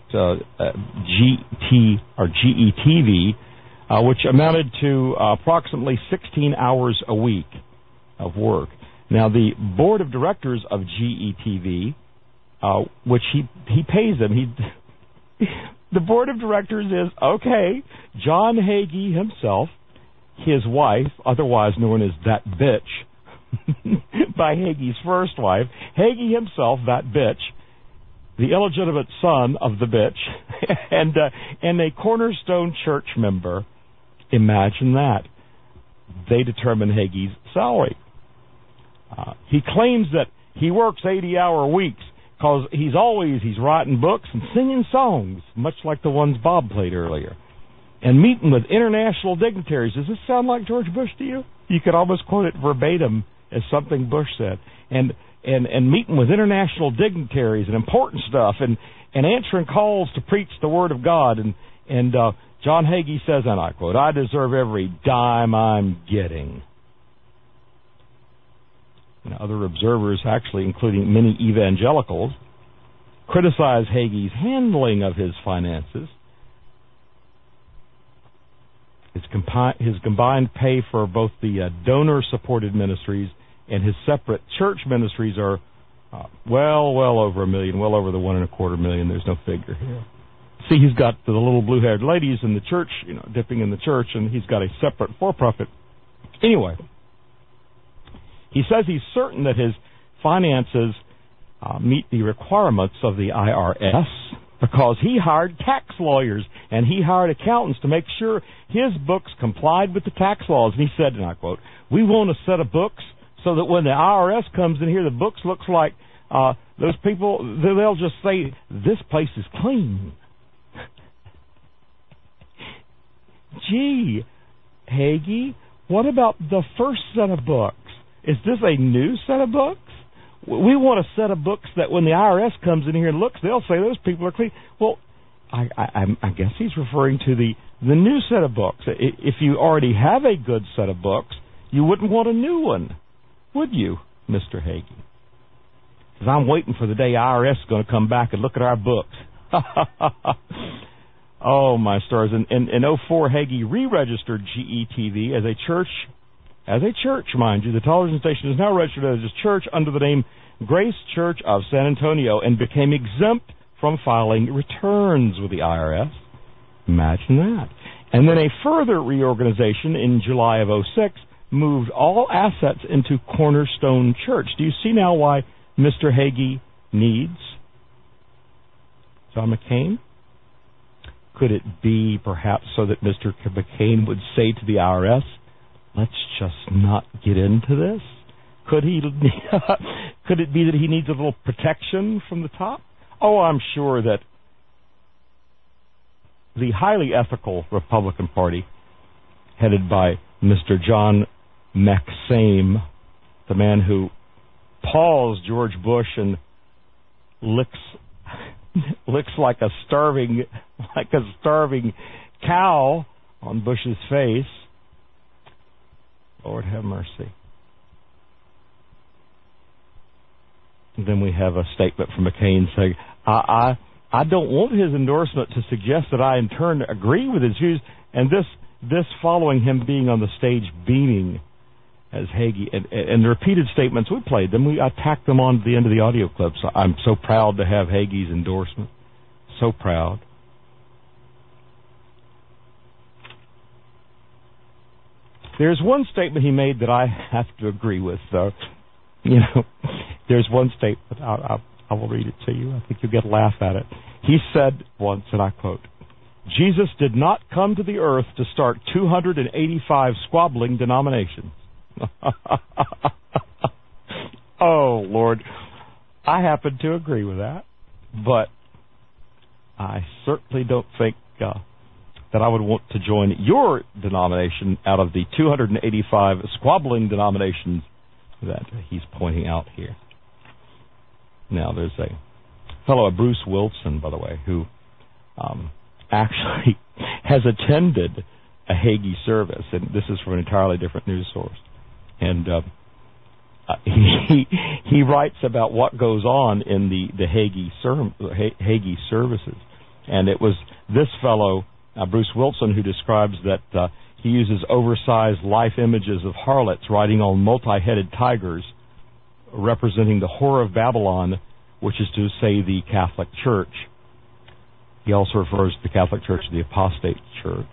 GETV, which amounted to approximately 16 hours a week of work. Now, the board of directors of GETV, which he pays them, the board of directors is, John Hagee himself, his wife, otherwise known as that bitch, by Hagee's first wife, Hagee himself, that bitch, the illegitimate son of the bitch, and a Cornerstone church member. Imagine that. They determine Hagee's salary. He claims that he works 80-hour weeks because he's writing books and singing songs, much like the ones Bob played earlier, and meeting with international dignitaries. Does this sound like George Bush to you? You could almost quote it verbatim as something Bush said. And meeting with international dignitaries and important stuff, and answering calls to preach the Word of God. And John Hagee says, and I quote, I deserve every dime I'm getting. And other observers, actually including many evangelicals, criticize Hagee's handling of his finances. His combined pay for both the donor-supported ministries and his separate church ministries are well over $1 million, well over the $1.25 million. There's no figure here. See, he's got the little blue-haired ladies in the church, dipping in the church, and he's got a separate for-profit. Anyway, he says he's certain that his finances meet the requirements of the IRS because he hired tax lawyers and he hired accountants to make sure his books complied with the tax laws. And he said, and I quote, we want a set of books so that when the IRS comes in here, the books looks like those people, they'll just say, this place is clean. Gee, Hagee, what about the first set of books? Is this a new set of books? We want a set of books that when the IRS comes in here and looks, they'll say those people are clean. Well, I guess he's referring to the new set of books. If you already have a good set of books, you wouldn't want a new one, would you, Mr. Hagee? Because I'm waiting for the day IRS is going to come back and look at our books. Oh, my stars. In 2004, Hagee re-registered GETV as a church, mind you. The television station is now registered as a church under the name Grace Church of San Antonio and became exempt from filing returns with the IRS. Imagine that. And then a further reorganization in July of 2006 moved all assets into Cornerstone Church. Do you see now why Mr. Hagee needs John McCain? Could it be perhaps so that Mr. McCain would say to the IRS, let's just not get into this? Could he Could it be that he needs a little protection from the top? Oh, I'm sure that the highly ethical Republican Party, headed by Mr. John McCain, the man who paws George Bush and licks like a starving cow on Bush's face. Lord have mercy. And then we have a statement from McCain saying, I don't want his endorsement to suggest that I in turn agree with his views, and this following him being on the stage beaming as Hagee, and the repeated statements, we played them, I tacked them on to the end of the audio clips. I'm so proud to have Hagee's endorsement. So proud. There's one statement he made that I have to agree with, though. There's one statement, I will read it to you. I think you'll get a laugh at it. He said once, and I quote, "Jesus did not come to the earth to start 285 squabbling denominations." Oh, Lord. I happen to agree with that, but I certainly don't think that I would want to join your denomination out of the 285 squabbling denominations that he's pointing out here. Now, there's a fellow, Bruce Wilson, by the way, who actually has attended a Hagee service, and this is from an entirely different news source. And he writes about what goes on in the Hagee services. And it was this fellow, Bruce Wilson, who describes that he uses oversized life images of harlots riding on multi-headed tigers, representing the whore of Babylon, which is to say the Catholic Church. He also refers to the Catholic Church as the apostate church.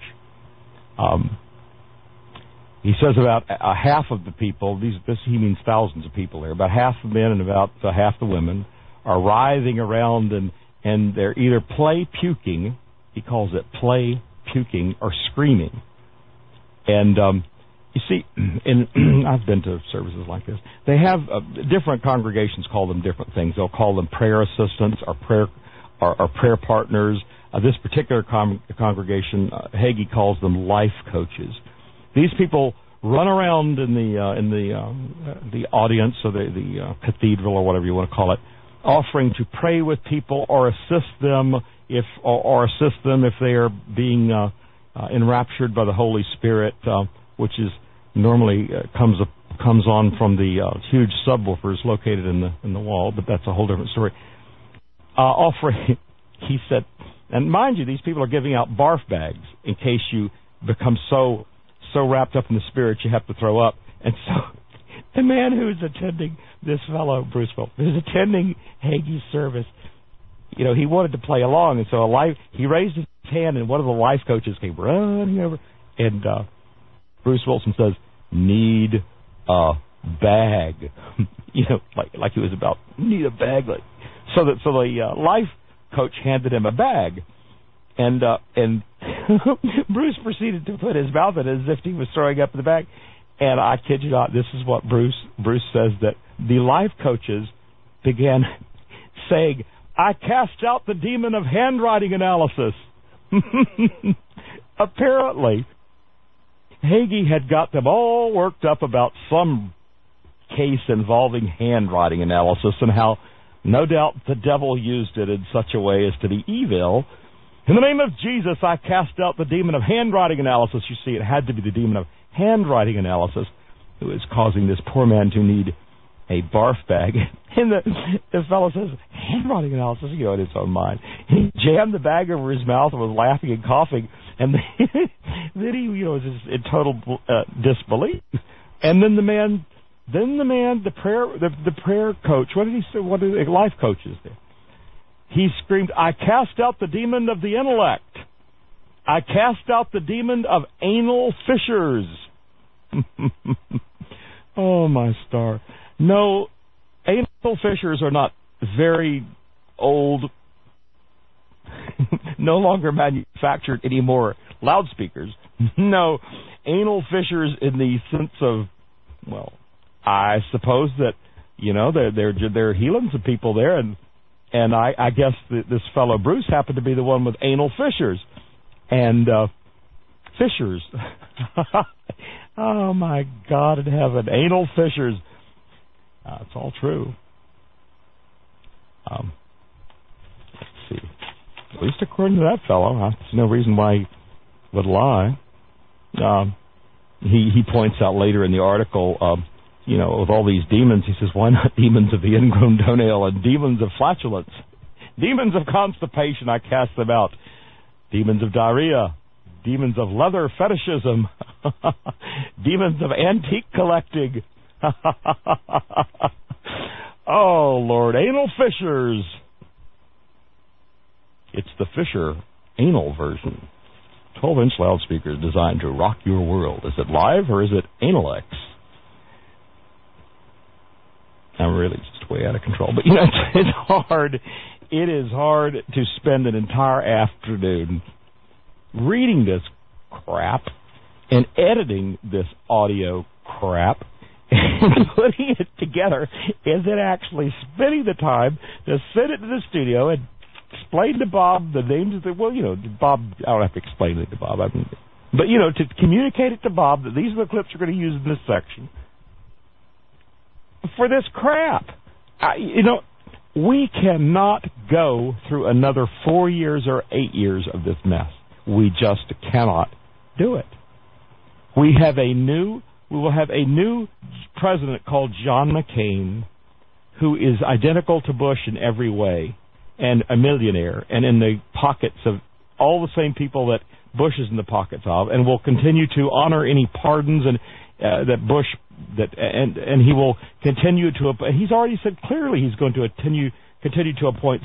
He says about half of the people, he means thousands of people there, about half the men and about half the women are writhing around and they're either play puking, he calls it play puking, or screaming. And you see, I've been to services like this. They have different congregations call them different things. They'll call them prayer assistants or prayer partners. This particular congregation, Hagee calls them life coaches. These people run around in the audience, or the cathedral, or whatever you want to call it, offering to pray with people or assist them if they are being enraptured by the Holy Spirit, which is normally comes on from the huge subwoofers located in the wall, but that's a whole different story. Offering, he said, and mind you, these people are giving out barf bags in case you become so wrapped up in the Spirit you have to throw up. And so the man who's attending, this fellow, Bruce Wilson, who's attending Hagee's service, he wanted to play along, and so he raised his hand, and one of the life coaches came running over, and Bruce Wilson says, "Need a bag," like he was about need a bag, so the life coach handed him a bag, and Bruce proceeded to put his mouth in it as if he was throwing up in the bag. And I kid you not, this is what Bruce says, that the life coaches began saying, "I cast out the demon of handwriting analysis." Apparently, Hagee had got them all worked up about some case involving handwriting analysis and how no doubt the devil used it in such a way as to be evil. "In the name of Jesus, I cast out the demon of handwriting analysis." You see, it had to be the demon of handwriting analysis who is causing this poor man to need a barf bag. And the fellow says, "Handwriting analysis," in his own mind. He jammed the bag over his mouth and was laughing and coughing, and then he was in total disbelief. And then the prayer coach, what did he say? What did the life coaches do? He screamed, "I cast out the demon of the intellect. I cast out the demon of anal fissures." Oh, my star. No, anal fissures are not very old, no longer manufactured anymore loudspeakers. No, anal fissures in the sense of, well, I suppose that, You know, they're healing some people there, and I guess this fellow Bruce happened to be the one with anal fissures, and fissures. Oh my God in heaven, anal fissures. It's all true. Let's see. At least according to that fellow, there's no reason why he would lie. He points out later in the article, you know, with all these demons, he says, why not demons of the ingrown toenail and demons of flatulence? Demons of constipation, I cast them out. Demons of diarrhea. Demons of leather fetishism. Demons of antique collecting. Oh, Lord, anal fissures. It's the Fisher anal version. 12-inch loudspeakers designed to rock your world. Is it live or is it Analex? I'm really just way out of control. But, you know, it's hard. It is hard to spend an entire afternoon reading this crap and editing this audio crap and putting it together. Is it actually spending the time to sit into the studio and explain to Bob the names of the, well, you know, Bob, I don't have to explain it to Bob, but, you know, to communicate it to Bob that these are the clips we're going to use in this section for this crap. You know, we cannot go through another 4 years or 8 years of this mess. We just cannot do it. We will have a new president called John McCain, who is identical to Bush in every way, and a millionaire, and in the pockets of all the same people that Bush is in the pockets of, and will continue to honor any pardons and that Bush and he will continue to. He's already said clearly he's going to continue to appoint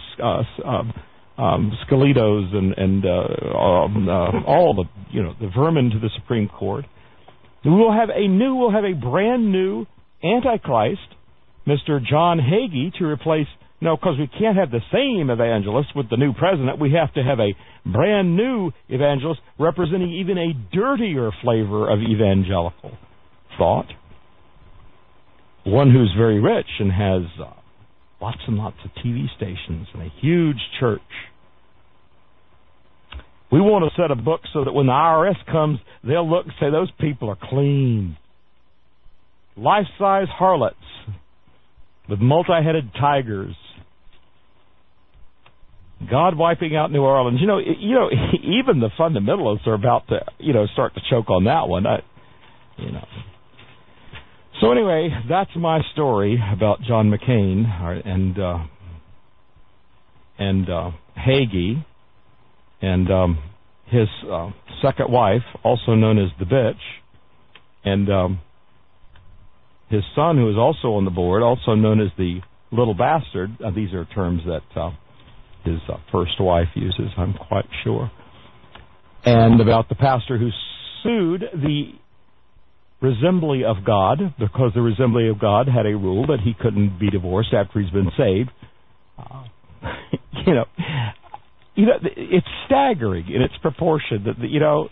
Scalitos and all the, you know, the vermin to the Supreme Court. We'll have a brand new Antichrist, Mr. John Hagee, to replace. No, because we can't have the same evangelist with the new president. We have to have a brand new evangelist representing even a dirtier flavor of evangelical thought. One who's very rich and has lots and lots of TV stations and a huge church. We want to set a book so that when the IRS comes, they'll look and say, those people are clean. Life-size harlots with multi-headed tigers. God wiping out New Orleans. You know, even the fundamentalists are about to, you know, start to choke on that one. You know. So anyway, that's my story about John McCain and Hagee and his second wife, also known as the bitch, and his son, who is also on the board, also known as the little bastard. These are terms that his first wife uses, I'm quite sure. And about the pastor who sued the Assembly of God, because the Assembly of God had a rule that he couldn't be divorced after he's been saved. You know, it's staggering in its proportion that, you know.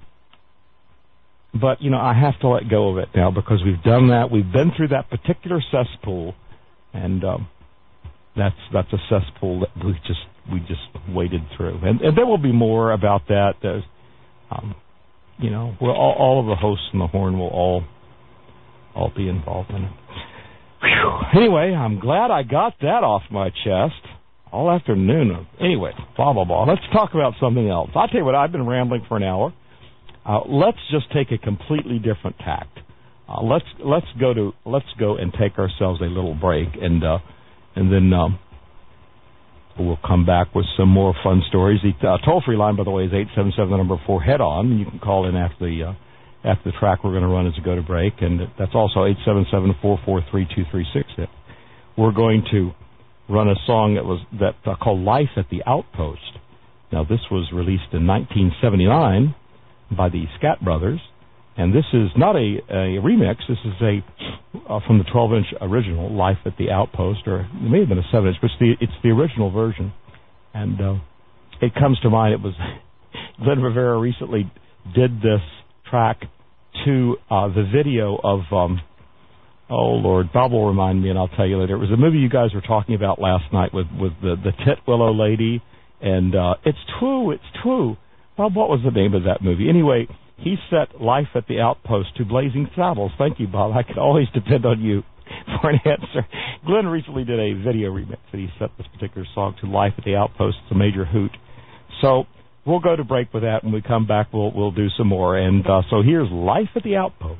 But, you know, I have to let go of it now because we've done that. We've been through that particular cesspool, and that's a cesspool that we just waded through. And there will be more about that. You know, all of the hosts in the Horn will all be involved in it. Whew. Anyway, I'm glad I got that off my chest all afternoon. Anyway, blah, blah, blah. Let's talk about something else. I'll tell you what, I've been rambling for an hour. Let's just take a completely different tact. Let's go and take ourselves a little break, and then we'll come back with some more fun stories. The toll-free line, by the way, is 877, the number 4, head-on. And you can call in after the track we're going to run as we go to break. And that's also 877-443-2366. We're going to run a song called Life at the Outpost. Now, this was released in 1979 by the Scat Brothers. And this is not a remix. This is from the 12-inch original, Life at the Outpost, or it may have been a 7-inch, but it's the original version. And it comes to mind, it was Glenn Rivera recently did this track to the video of Oh, Lord. Bob will remind me, and I'll tell you later. It was a movie you guys were talking about last night with the Titwillow lady, and it's true. Bob, what was the name of that movie? Anyway, he set Life at the Outpost to Blazing Saddles. Thank you, Bob. I can always depend on you for an answer. Glenn recently did a video remix, and he set this particular song to Life at the Outpost. It's a major hoot. So we'll go to break with that. When we come back, we'll do some more. And so here's Life at the Outpost.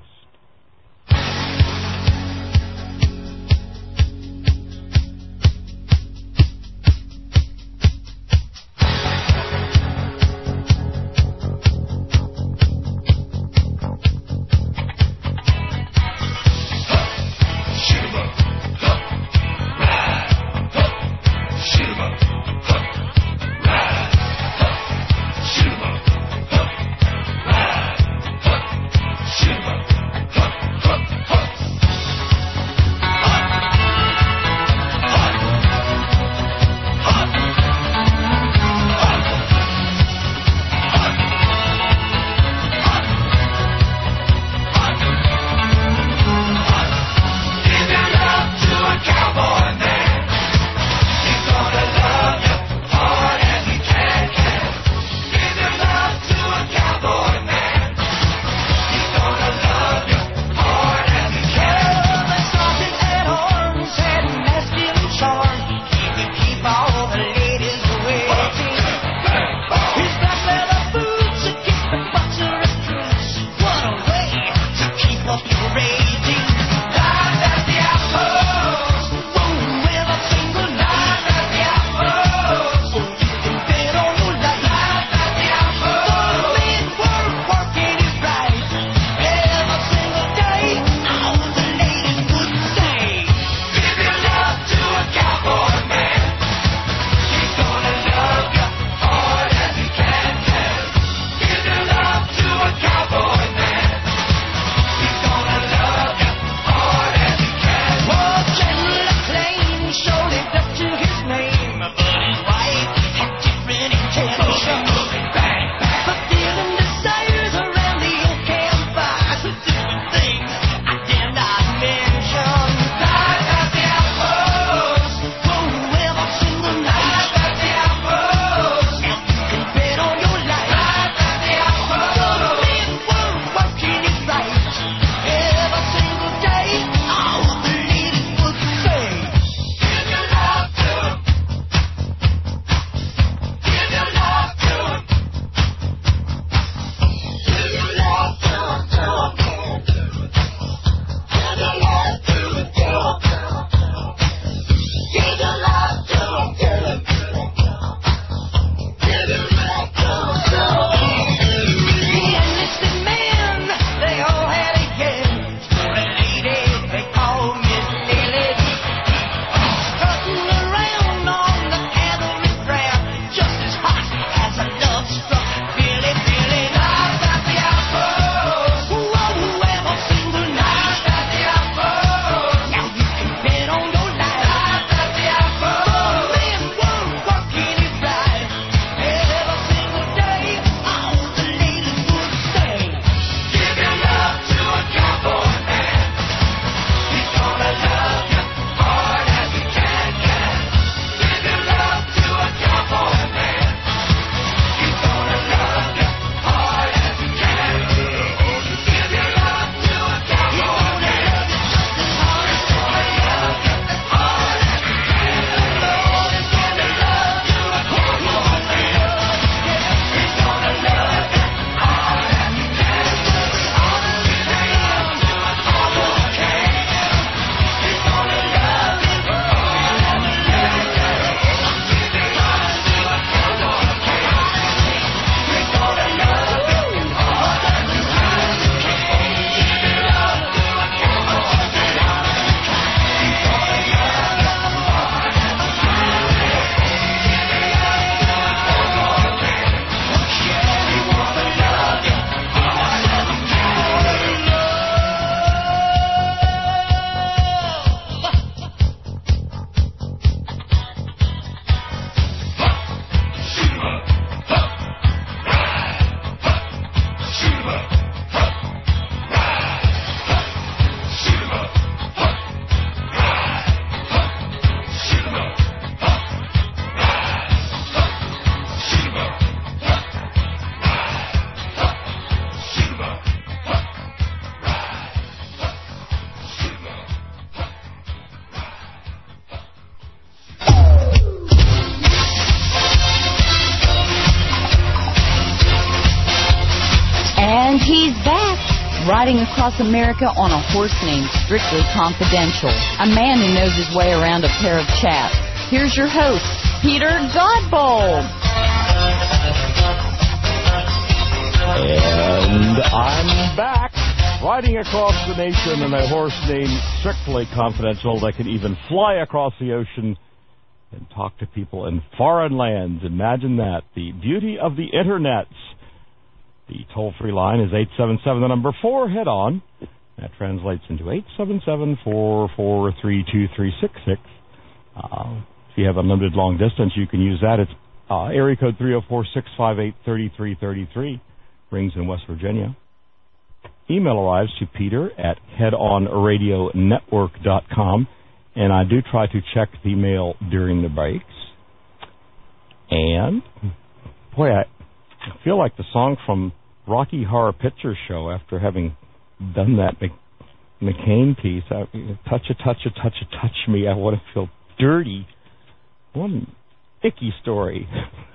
riding across America on a horse named Strictly Confidential, a man who knows his way around a pair of chaps. Here's your host, Peter Godbold. And I'm back, riding across the nation in a horse named Strictly Confidential that can even fly across the ocean and talk to people in foreign lands. Imagine that. The beauty of the internets. The toll-free line is 877, the number 4, head on. That translates into 877-443-2366. If you have unlimited long distance, you can use that. It's area code 304-658-3333. Rings in West Virginia. Email arrives to Peter at headonradionetwork.com, and I do try to check the mail during the breaks. And, boy, I feel like the song from Rocky Horror Picture Show after having done that McCain piece. Touch me. I want to feel dirty. What an icky story.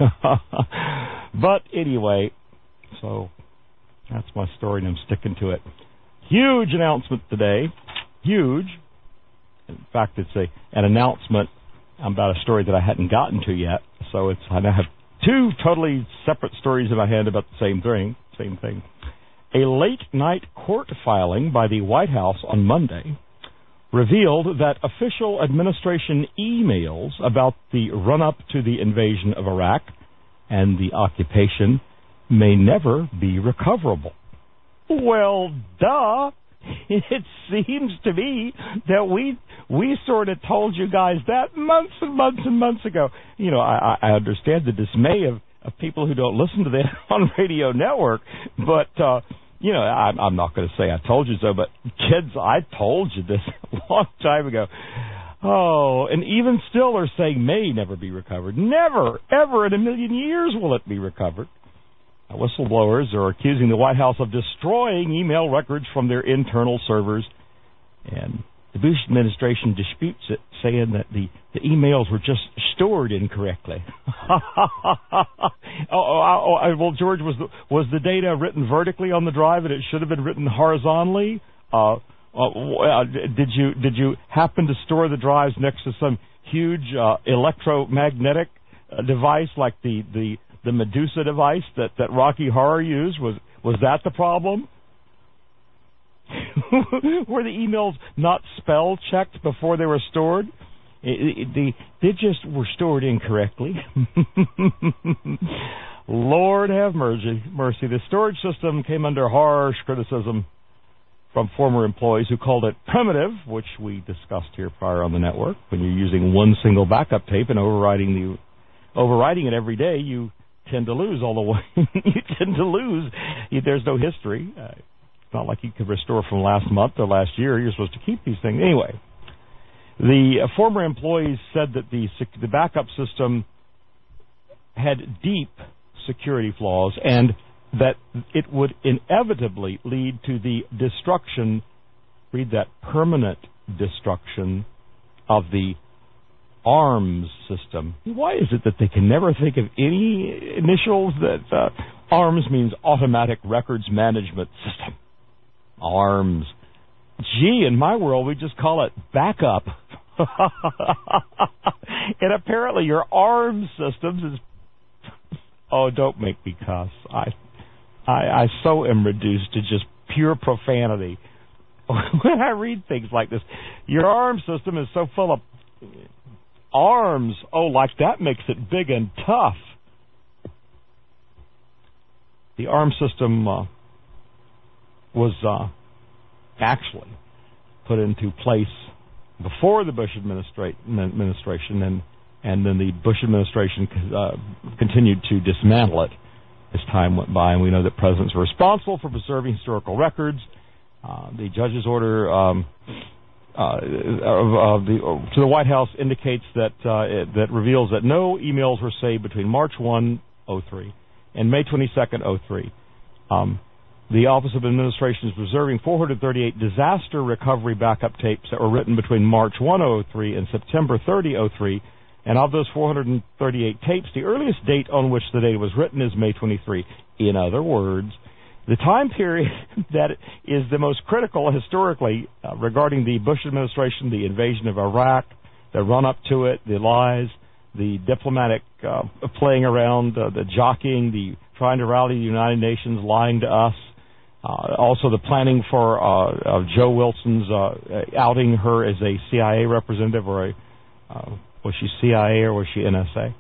But anyway, so that's my story, and I'm sticking to it. Huge announcement today. Huge. In fact, it's an announcement about a story that I hadn't gotten to yet. So I now have two totally separate stories in my hand about the same thing. A late-night court filing by the White House on Monday revealed that official administration emails about the run-up to the invasion of Iraq and the occupation may never be recoverable. Well, duh. It seems to me that we sort of told you guys that months and months and months ago. You know, I understand the dismay of people who don't listen to that on Radio Network, but, you know, I'm not going to say I told you so, but kids, I told you this a long time ago. Oh, and even still they're saying may never be recovered. Never, ever in a million years will it be recovered. Whistleblowers are accusing the White House of destroying email records from their internal servers, and the Bush administration disputes it, saying that the emails were just stored incorrectly. Well, George, was the data written vertically on the drive and it should have been written horizontally? Did you happen to store the drives next to some huge electromagnetic device like the Medusa device that Rocky Horror used? Was that the problem? Were the emails not spell checked before they were stored? They just were stored incorrectly. Lord have mercy. The storage system came under harsh criticism from former employees who called it primitive, which we discussed here prior on the network. When you're using one single backup tape and overwriting it every day, you tend to lose all the way. You tend to lose. There's no history. It's not like you could restore from last month or last year. You're supposed to keep these things. Anyway, the former employees said that the backup system had deep security flaws and that it would inevitably lead to the destruction, read that, permanent destruction of the ARMS system. Why is it that they can never think of any initials that ARMS means Automatic Records Management System? ARMS. Gee, in my world, we just call it backup. And apparently your ARMS systems is... Oh, don't make me cuss. I so am reduced to just pure profanity when I read things like this. Your ARMS system is so full of arms. Oh, like that makes it big and tough. The ARMS system was actually put into place before the Bush administration, and then the Bush administration continued to dismantle it as time went by, and we know that presidents are responsible for preserving historical records. The judge's order to the White House indicates that reveals that no emails were saved between March 1, 2003 and May 22, 2003. The Office of Administration is preserving 438 disaster recovery backup tapes that were written between March 1, 2003 and September 30, 2003. And of those 438 tapes, the earliest date on which the data was written is May 23. In other words, The time period that is the most critical historically regarding the Bush administration, the invasion of Iraq, the run-up to it, the lies, the diplomatic playing around, the jockeying, the trying to rally the United Nations, lying to us, also the planning for Joe Wilson's outing her as a CIA representative, or was she CIA or was she NSA?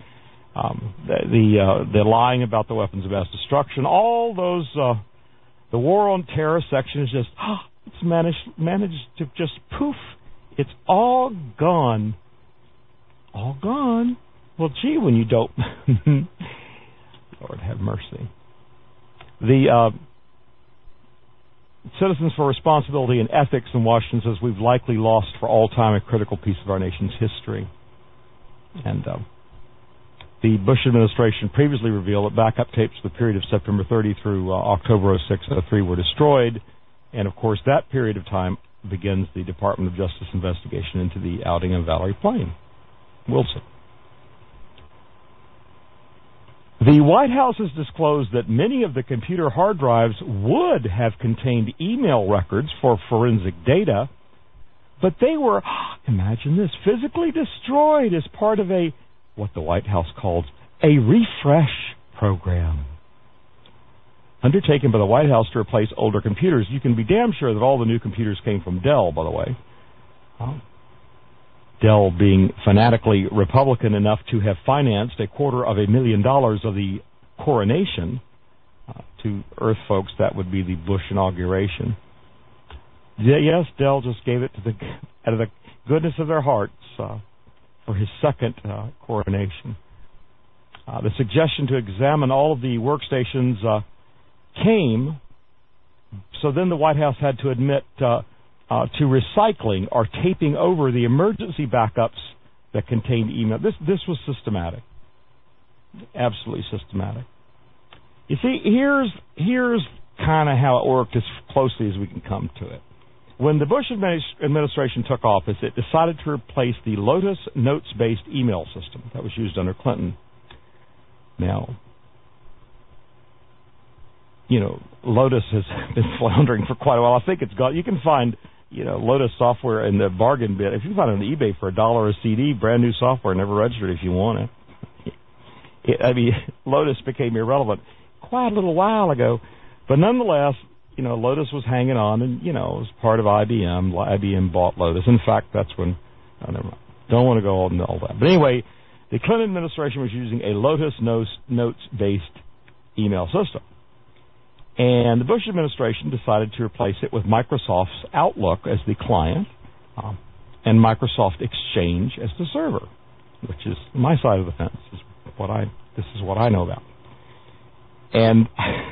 The lying about the weapons of mass destruction, all those, the war on terror section is just, it's managed to just poof. It's all gone. All gone. Well, gee, when you don't... Lord have mercy. The Citizens for Responsibility and Ethics in Washington says we've likely lost for all time a critical piece of our nation's history. And the Bush administration previously revealed that backup tapes for the period of September 30 through October 06-03 were destroyed. And, of course, that period of time begins the Department of Justice investigation into the outing of Valerie Plame Wilson. The White House has disclosed that many of the computer hard drives would have contained email records for forensic data, but they were, imagine this, physically destroyed as part of what the White House calls a refresh program undertaken by the White House to replace older computers. You can be damn sure that all the new computers came from Dell, by the way. Dell being fanatically Republican enough to have financed $250,000 of the coronation to Earth folks. That would be the Bush inauguration. Yes, Dell just gave it to out of the goodness of their hearts for his second coronation. The suggestion to examine all of the workstations came, so then the White House had to admit to recycling or taping over the emergency backups that contained email. This was systematic, absolutely systematic. You see, here's kind of how it worked as closely as we can come to it. When the Bush administration took office, it decided to replace the Lotus Notes-based email system that was used under Clinton. Now, Lotus has been floundering for quite a while. I think it's gone. You can find, Lotus software in the bargain bin. If you find it on eBay for $1 a CD, brand new software, never registered if you want it. Lotus became irrelevant quite a little while ago. But nonetheless, Lotus was hanging on, and, it was part of IBM. IBM bought Lotus. In fact, that's when, never mind. Don't want to go into all that. But anyway, the Clinton administration was using a Lotus Notes-based email system. And the Bush administration decided to replace it with Microsoft's Outlook as the client and Microsoft Exchange as the server, which is my side of the fence. This is what I know about. And,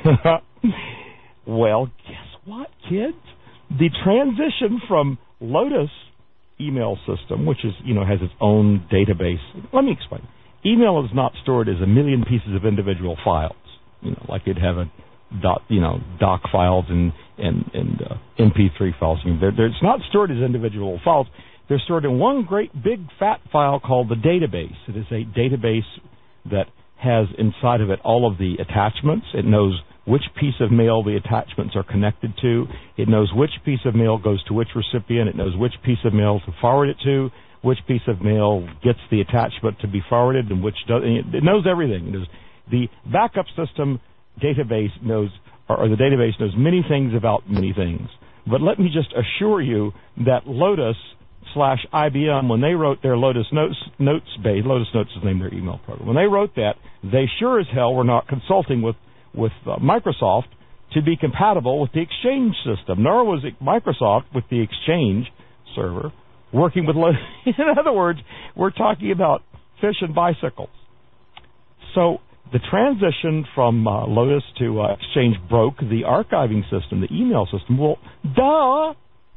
well, guess what, kids? The transition from Lotus email system, which is, has its own database. Let me explain. Email is not stored as a million pieces of individual files, like you'd have a doc files and MP3 files. It's not stored as individual files. They're stored in one great big fat file called the database. It is a database that has inside of it all of the attachments. It knows which piece of mail the attachments are connected to. It knows which piece of mail goes to which recipient. It knows which piece of mail to forward it to, which piece of mail gets the attachment to be forwarded, and which doesn't. It knows everything. The backup system database knows, or the database knows many things about many things. But let me just assure you that Lotus/IBM, when they wrote their Lotus Notes Lotus Notes is named their email program. When they wrote that, they sure as hell were not consulting with Microsoft to be compatible with the Exchange system, nor was it Microsoft with the Exchange server working with Lotus. In other words, we're talking about fish and bicycles. So the transition from Lotus to Exchange broke the archiving system, the email system. Well, duh.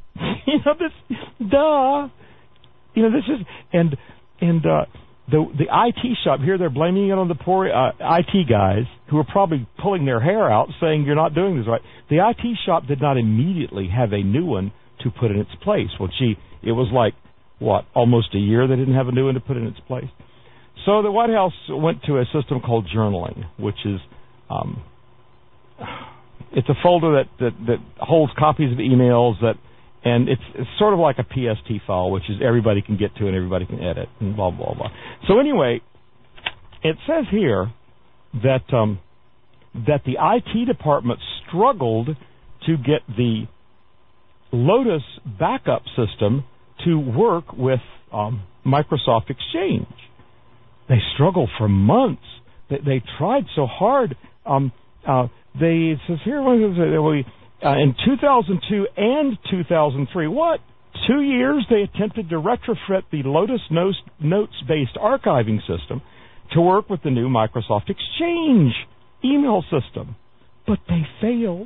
This is, and the IT shop here, they're blaming it on the poor IT guys who are probably pulling their hair out saying you're not doing this right. The IT shop did not immediately have a new one to put in its place. Well, gee, it was like, almost a year they didn't have a new one to put in its place. So the White House went to a system called journaling, which is, It's a folder that holds copies of emails and it's sort of like a PST file, which is everybody can get to and everybody can edit and blah, blah, blah. So anyway, it says here that the IT department struggled to get the Lotus backup system to work with Microsoft Exchange. They struggled for months. They tried so hard. It says here, in 2002 and 2003, 2 years they attempted to retrofit the Lotus Notes-based archiving system to work with the new Microsoft Exchange email system. But they failed.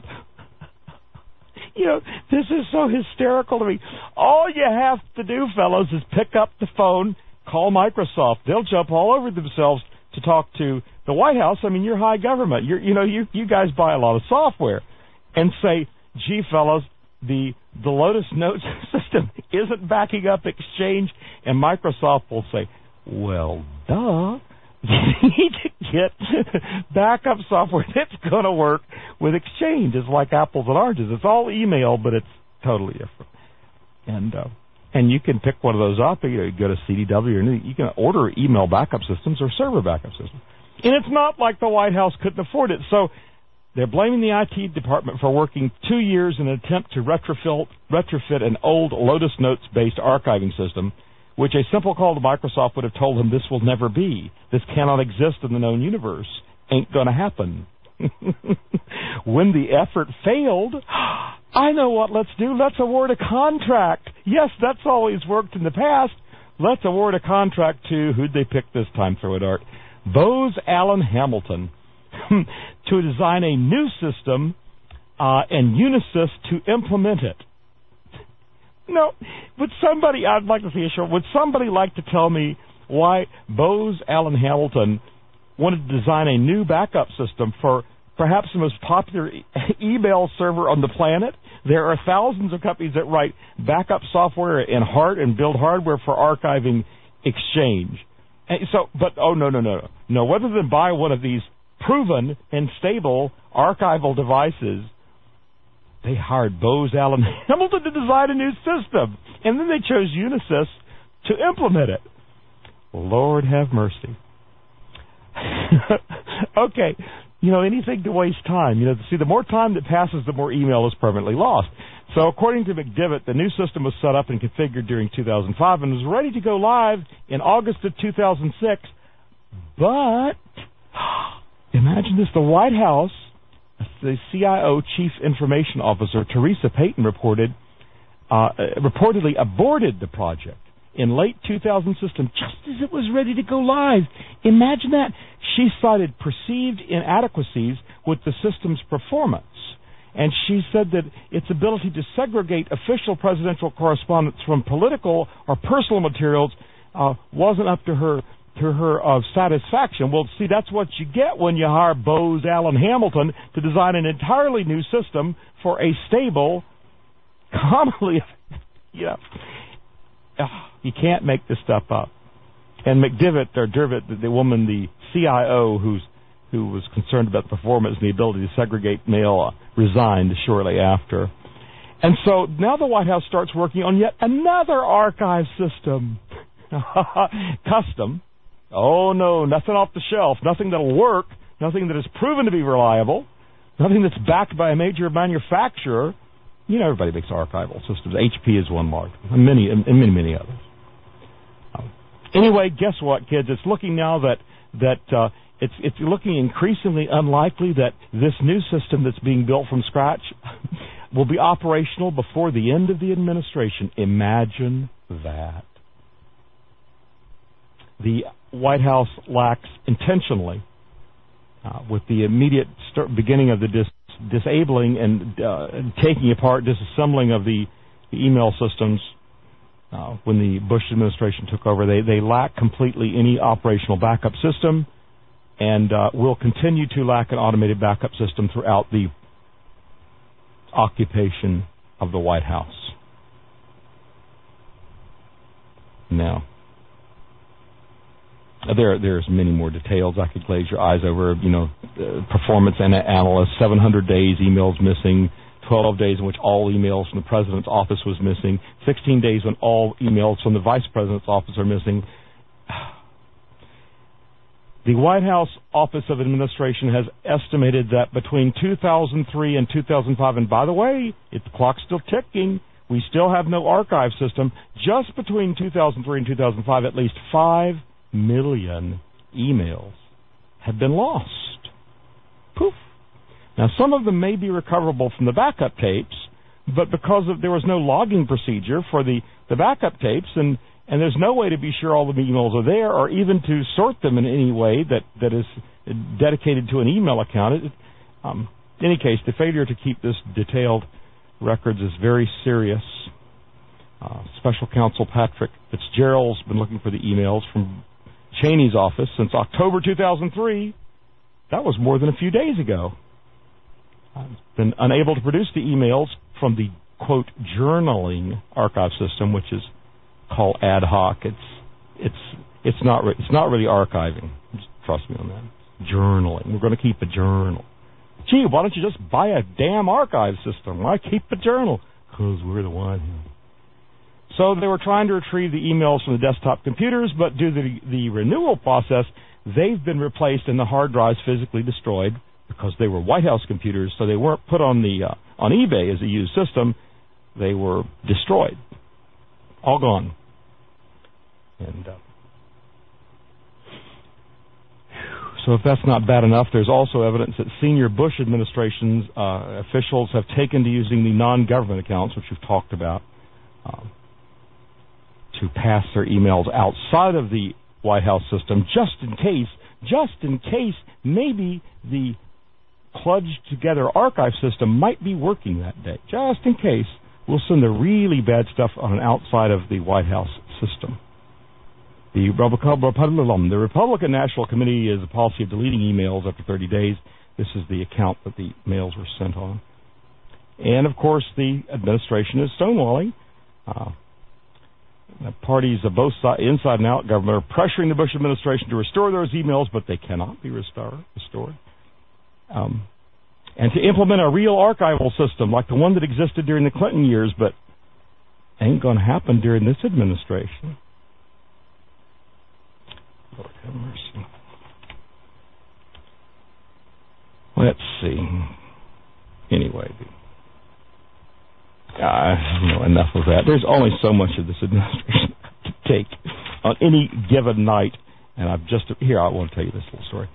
This is so hysterical to me. All you have to do, fellows, is pick up the phone, call Microsoft. They'll jump all over themselves to talk to the White House. I mean, you're high government. You guys buy a lot of software. And say, gee, fellows, the Lotus Notes system isn't backing up Exchange. And Microsoft will say, well, duh. You need to get backup software that's going to work with Exchange. It's like apples and oranges. It's all email, but it's totally different. And you can pick one of those up. You go to CDW, and you can order email backup systems or server backup systems. And it's not like the White House couldn't afford it. So they're blaming the IT department for working 2 years in an attempt to retrofit an old Lotus Notes-based archiving system, which a simple call to Microsoft would have told them this will never be. This cannot exist in the known universe. Ain't going to happen. When the effort failed, I know what let's do. Let's award a contract. Yes, that's always worked in the past. Let's award a contract to, who'd they pick this time, throw it, Art? Bose Allen Hamilton to design a new system and Unisys to implement it. No, I'd like to see a show. Would somebody like to tell me why Bose Allen Hamilton wanted to design a new backup system for perhaps the most popular email server on the planet? There are thousands of companies that write backup software and build hardware for archiving Exchange. And no. Rather than buy one of these proven and stable archival devices, they hired Bose Allen Hamilton to design a new system, and then they chose Unisys to implement it. Lord have mercy. Okay, anything to waste time. The more time that passes, the more email is permanently lost. So according to McDivitt, the new system was set up and configured during 2005 and was ready to go live in August of 2006. But imagine this, the White House, the CIO, Chief Information Officer, Teresa Payton, reportedly aborted the project in late 2000 system just as it was ready to go live. Imagine that. She cited perceived inadequacies with the system's performance. And she said that its ability to segregate official presidential correspondence from political or personal materials wasn't up to her satisfaction. Well, see, that's what you get when you hire Bose Allen Hamilton to design an entirely new system for a stable, commonly, you can't make this stuff up. And McDivitt, the woman, the CIO, who was concerned about the performance and the ability to segregate mail, resigned shortly after. And so now the White House starts working on yet another archive system. Custom. Oh, no, nothing off the shelf, nothing that'll work, nothing that is proven to be reliable, nothing that's backed by a major manufacturer. Everybody makes archival systems. HP is one large, and many others. Anyway, guess what, kids? It's looking now that it's looking increasingly unlikely that this new system that's being built from scratch will be operational before the end of the administration. Imagine that. The White House lacks intentionally, with the immediate beginning of the disabling and taking apart, disassembling of the email systems when the Bush administration took over. They lack completely any operational backup system, and will continue to lack an automated backup system throughout the occupation of the White House. Now, There's many more details. I could glaze your eyes over. Performance analyst, 700 days, emails missing. 12 days in which all emails from the president's office was missing. 16 days when all emails from the vice president's office are missing. The White House Office of Administration has estimated that between 2003 and 2005, and by the way, the clock's still ticking, we still have no archive system, just between 2003 and 2005, at least 5 million emails have been lost. Poof. Now, some of them may be recoverable from the backup tapes, but because there was no logging procedure for the backup tapes, and there's no way to be sure all the emails are there, or even to sort them in any way that is dedicated to an email account. In any case, the failure to keep this detailed records is very serious. Special Counsel Patrick Fitzgerald's been looking for the emails from Cheney's office since October 2003. That was more than a few days ago. Been unable to produce the emails from the, quote, journaling archive system, which is called ad hoc. It's not really archiving. Just trust me on that. Journaling. We're going to keep a journal. Gee, why don't you just buy a damn archive system? Why keep a journal? Because we're the one. So they were trying to retrieve the emails from the desktop computers, but due to the renewal process, they've been replaced and the hard drives physically destroyed because they were White House computers, so they weren't put on on eBay as a used system. They were destroyed. All gone. And so if that's not bad enough, there's also evidence that senior Bush administration's officials have taken to using the non-government accounts, which we've talked about, to pass their emails outside of the White House system, just in case maybe the kludged together archive system might be working that day. Just in case, we'll send the really bad stuff on outside of the White House system. The Republican National Committee has a policy of deleting emails after 30 days. This is the account that the mails were sent on. And, of course, the administration is stonewalling. Parties of both sides, inside and out government, are pressuring the Bush administration to restore those emails, but they cannot be restored. And to implement a real archival system like the one that existed during the Clinton years, but ain't going to happen during this administration. Lord have mercy. Let's see. Anyway, enough of that. There's only so much of this administration to take on any given night, and I want to tell you this little story.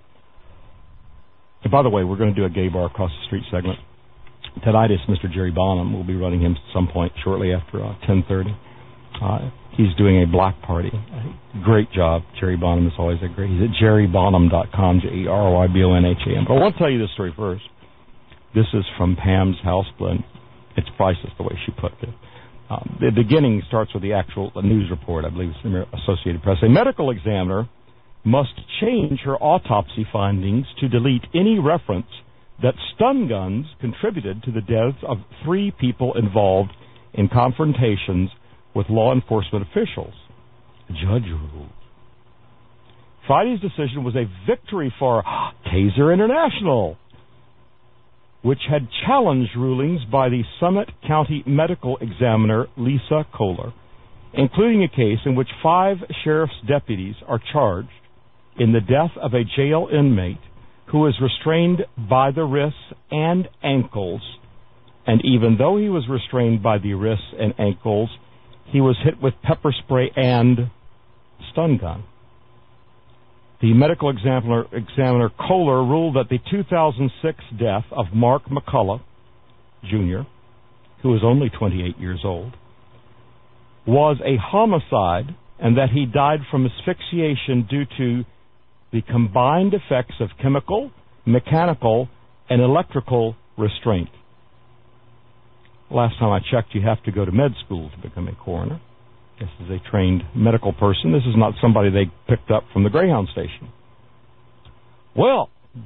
And by the way, we're going to do a gay bar across the street segment. Tonight is Mr. Jerry Bonham. We'll be running him at some point shortly after 10:30. He's doing a black party. Great job. Jerry Bonham is always a great. He's at jerrybonham.com, JERYBONHAM. But I want to tell you this story first. This is from Pam's house blend. It's priceless the way she put it. The beginning starts with the actual news report. I believe it's in the Associated Press. A medical examiner must change her autopsy findings to delete any reference that stun guns contributed to the deaths of 3 people involved in confrontations with law enforcement officials. The judge ruled. Friday's decision was a victory for Taser International, which had challenged rulings by the Summit County medical examiner Lisa Kohler, including a case in which 5 sheriff's deputies are charged in the death of a jail inmate who was restrained by the wrists and ankles, and even though he was restrained by the wrists and ankles, he was hit with pepper spray and stun gun. The medical examiner Kohler ruled that the 2006 death of Mark McCullough, Jr., who was only 28 years old, was a homicide and that he died from asphyxiation due to the combined effects of chemical, mechanical, and electrical restraint. Last time I checked, you have to go to med school to become a coroner. This is a trained medical person. This is not somebody they picked up from the Greyhound station. Well,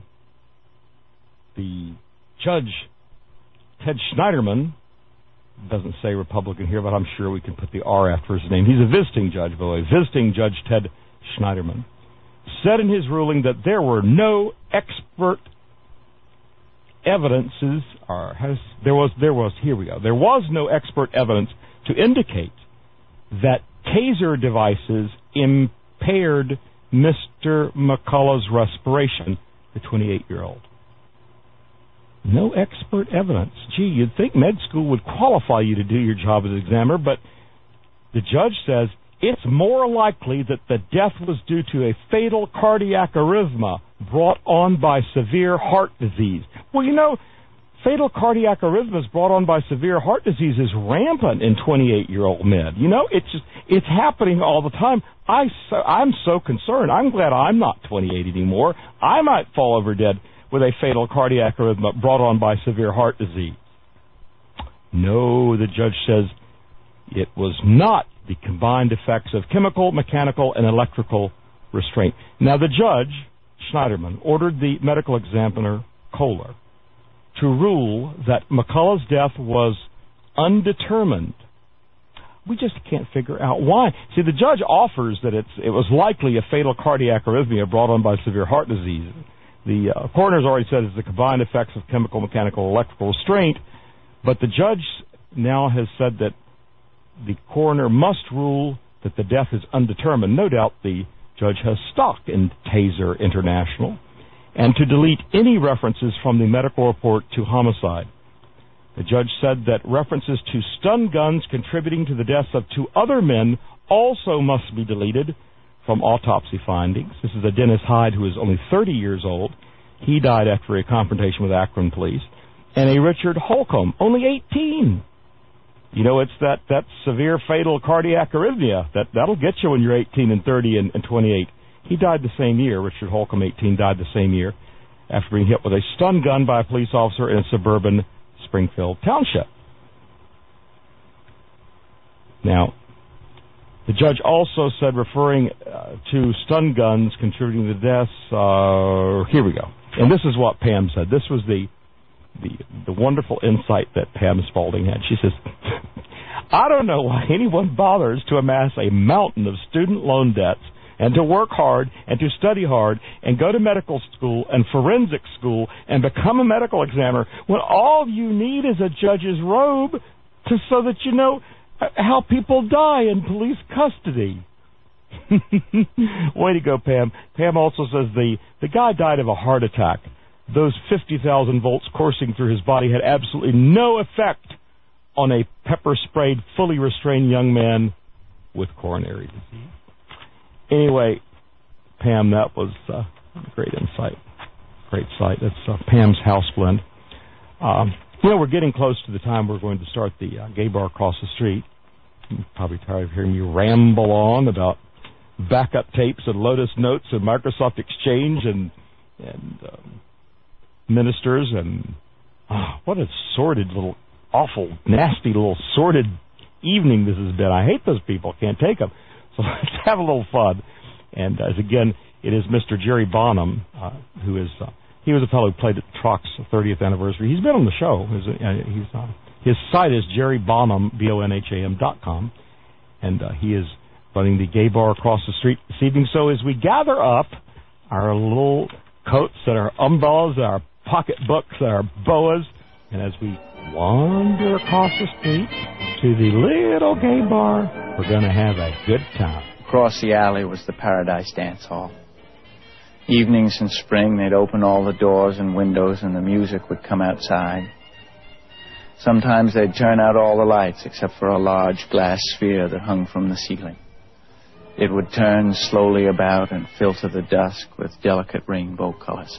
the judge, Ted Schneiderman, doesn't say Republican here, but I'm sure we can put the R after his name. He's a visiting judge, by the way. Visiting Judge Ted Schneiderman said in his ruling that there were no expert evidences, there was no expert evidence to indicate that taser devices impaired Mr. McCullough's respiration, the 28-year-old. No expert evidence. Gee, you'd think med school would qualify you to do your job as an examiner, but the judge says it's more likely that the death was due to a fatal cardiac arrhythmia brought on by severe heart disease. Well, you know, fatal cardiac arrhythmias brought on by severe heart disease is rampant in 28-year-old men. You know, it's happening all the time. I'm so concerned. I'm glad I'm not 28 anymore. I might fall over dead with a fatal cardiac arrhythmia brought on by severe heart disease. No, the judge says it was not the combined effects of chemical, mechanical, and electrical restraint. Now, the judge, Schneiderman, ordered the medical examiner, Kohler, to rule that McCullough's death was undetermined. We just can't figure out why. See, the judge offers that it was likely a fatal cardiac arrhythmia brought on by severe heart disease. The coroner's already said it's the combined effects of chemical, mechanical, electrical restraint, but the judge now has said that the coroner must rule that the death is undetermined. No doubt the judge has stock in Taser International, and to delete any references from the medical report to homicide. The judge said that references to stun guns contributing to the deaths of 2 other men also must be deleted from autopsy findings. This is a Dennis Hyde who is only 30 years old. He died after a confrontation with Akron police. And a Richard Holcomb, only 18. You know, it's that severe fatal cardiac arrhythmia. That'll get you when you're 18 and 30 and 28. He died the same year. Richard Holcomb, 18, died the same year after being hit with a stun gun by a police officer in a suburban Springfield township. Now, the judge also said, referring to stun guns contributing to deaths, here we go. And this is what Pam said. This was the wonderful insight that Pam Spaulding had. She says, I don't know why anyone bothers to amass a mountain of student loan debts and to work hard and to study hard and go to medical school and forensic school and become a medical examiner when all you need is a judge's robe so that you know how people die in police custody. Way to go, Pam. Pam also says the guy died of a heart attack. Those 50,000 volts coursing through his body had absolutely no effect on a pepper-sprayed, fully restrained young man with coronary disease. Anyway, Pam, that was great insight. Great sight. That's Pam's House Blend. We're getting close to the time we're going to start the gay bar across the street. You're probably tired of hearing me ramble on about backup tapes and Lotus Notes and Microsoft Exchange and ministers and what a sordid little, awful, nasty little sordid evening this has been. I hate those people. Can't take them. So let's have a little fun. And as again, it is Mr. Jerry Bonham, who is he was a fellow who played at Truck's 30th anniversary. He's been on the show. His site is jerrybonham.com, and he is running the gay bar across the street this evening. So as we gather up our little coats and our umbrellas, our pocketbooks, our boas, and as we wander across the street to the little gay bar, we're going to have a good time. Across the alley was the Paradise Dance Hall. Evenings in spring, they'd open all the doors and windows and the music would come outside. Sometimes they'd turn out all the lights except for a large glass sphere that hung from the ceiling. It would turn slowly about and filter the dusk with delicate rainbow colors.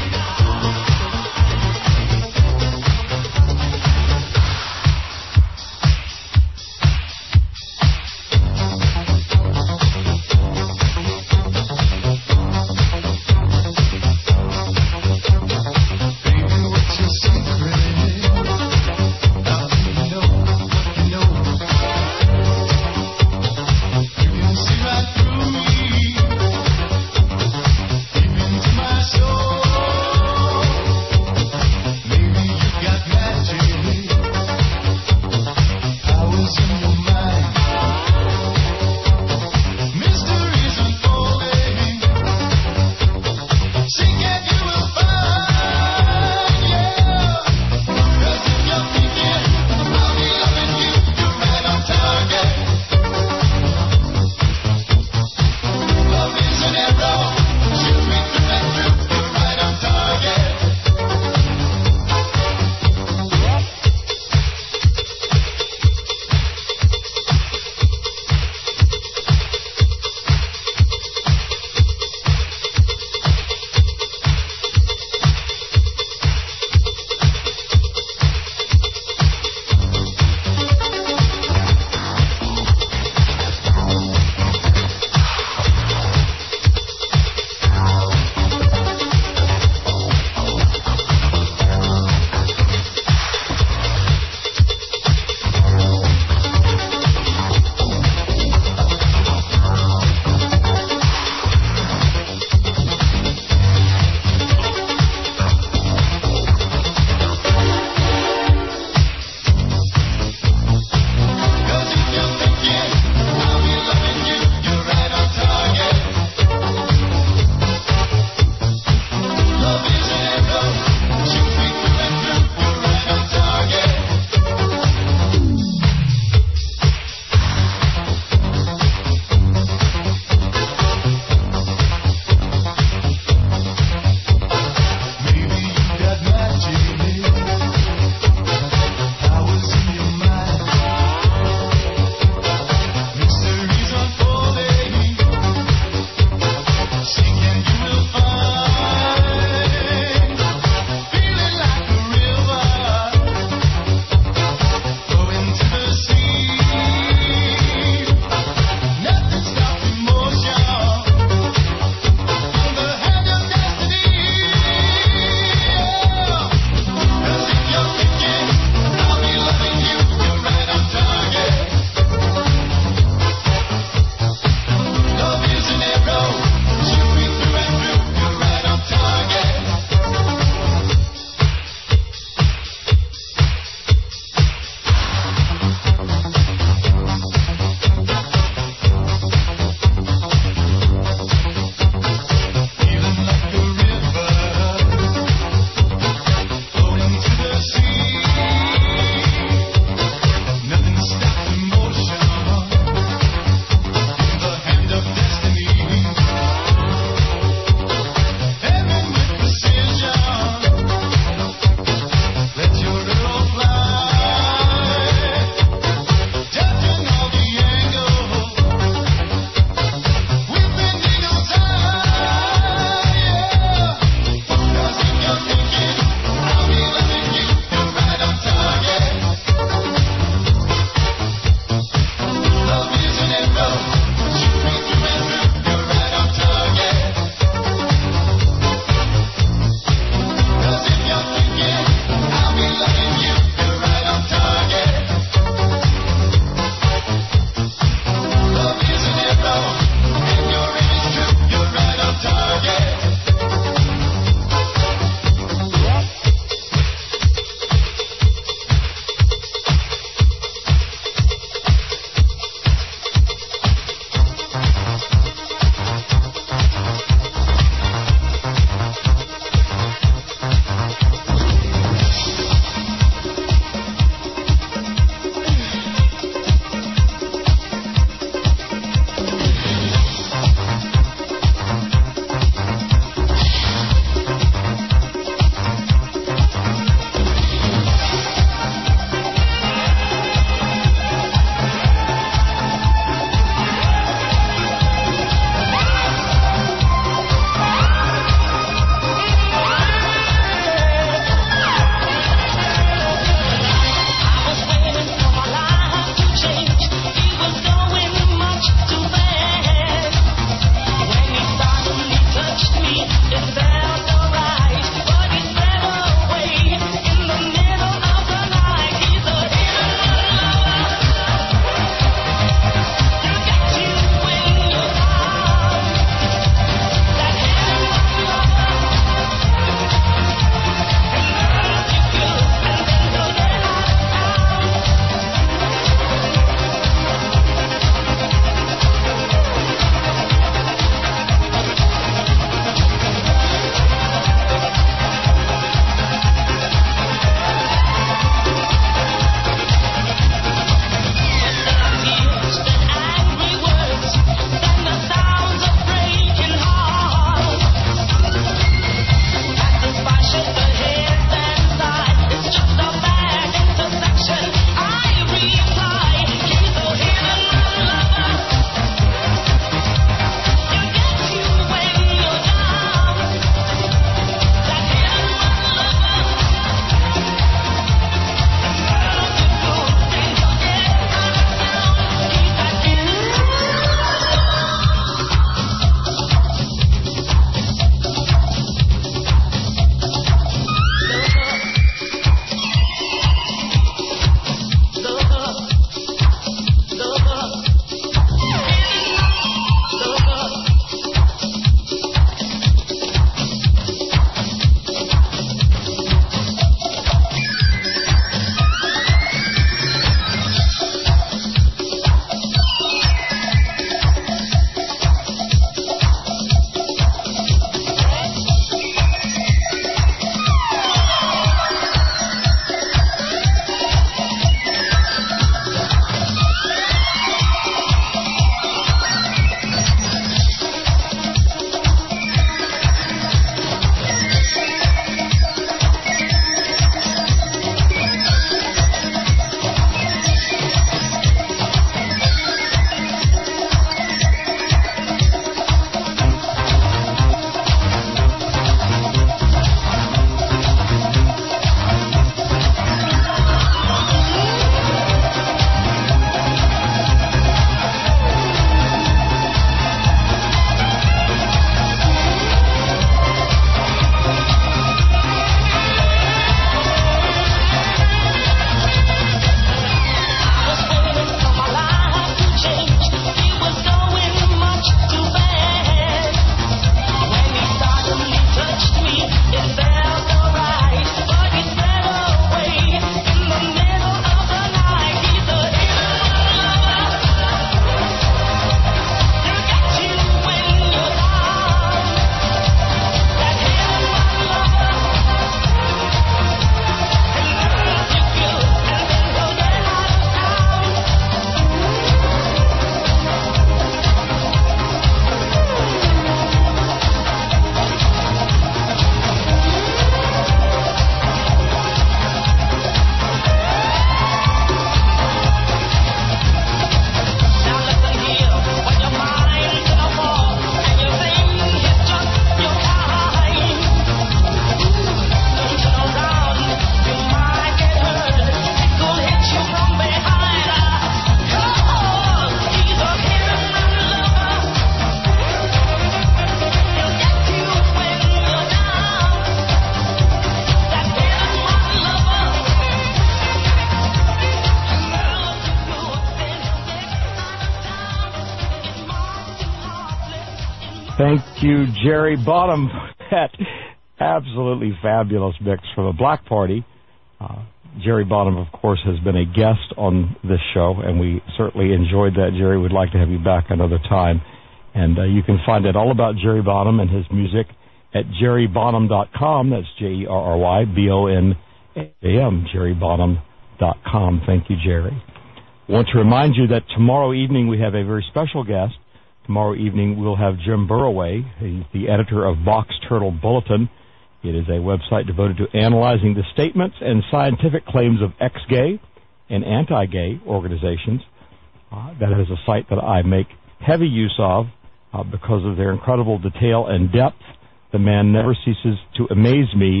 Thank you, Jerry Bottom. That absolutely fabulous mix from a Black Party. Jerry Bottom, of course, has been a guest on this show, and we certainly enjoyed that, Jerry. We'd like to have you back another time. And you can find out all about Jerry Bottom and his music at jerrybonham.com. That's JerryBonham, jerrybonham.com. Thank you, Jerry. I want to remind you that tomorrow evening we have a very special guest. Tomorrow evening we'll have Jim Burroway. He's the editor of Box Turtle Bulletin. It is a website devoted to analyzing the statements and scientific claims of ex-gay and anti-gay organizations. That is a site that I make heavy use of because of their incredible detail and depth. The man never ceases to amaze me.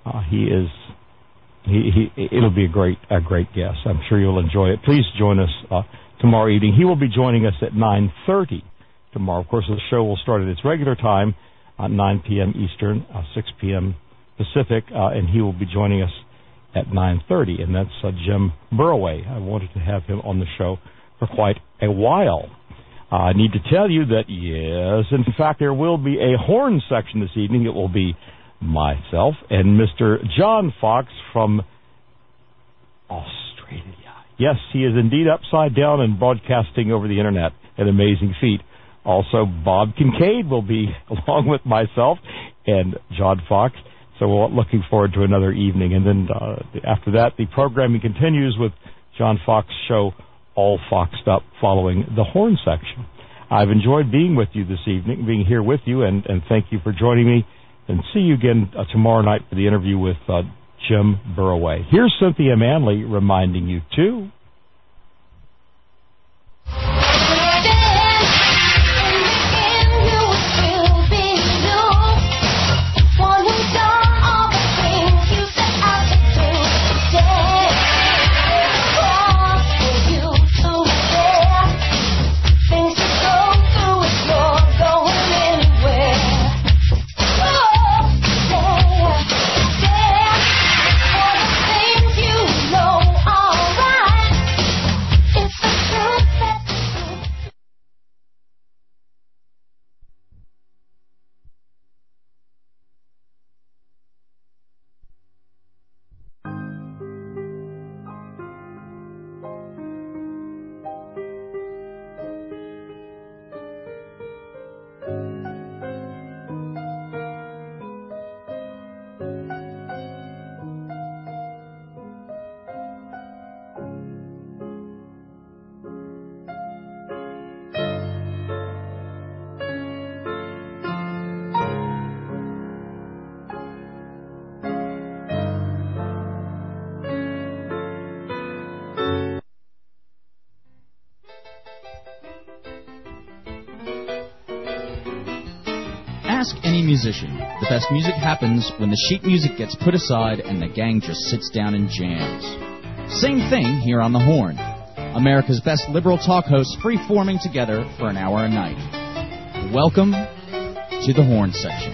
It'll be a great guest. I'm sure you'll enjoy it. Please join us tomorrow evening. He will be joining us at 9:30 tomorrow. Of course, the show will start at its regular time, 9 p.m. Eastern, 6 p.m. Pacific, and he will be joining us at 9:30, and that's Jim Burroway. I wanted to have him on the show for quite a while. I need to tell you that, yes, in fact, there will be a horn section this evening. It will be myself and Mr. John Fox from Australia. Yes, he is indeed upside down and broadcasting over the Internet, an amazing feat. Also, Bob Kincaid will be along with myself and John Fox. So we're looking forward to another evening. And then after that, the programming continues with John Fox's show, All Foxed Up, following the horn section. I've enjoyed being with you this evening, being here with you, and thank you for joining me. And see you again tomorrow night for the interview with Jim Burroway. Here's Cynthia Manley reminding you, too. Ask any musician. The best music happens when the sheet music gets put aside and the gang just sits down and jams. Same thing here on The Horn. America's best liberal talk hosts free-forming together for an hour a night. Welcome to The Horn section.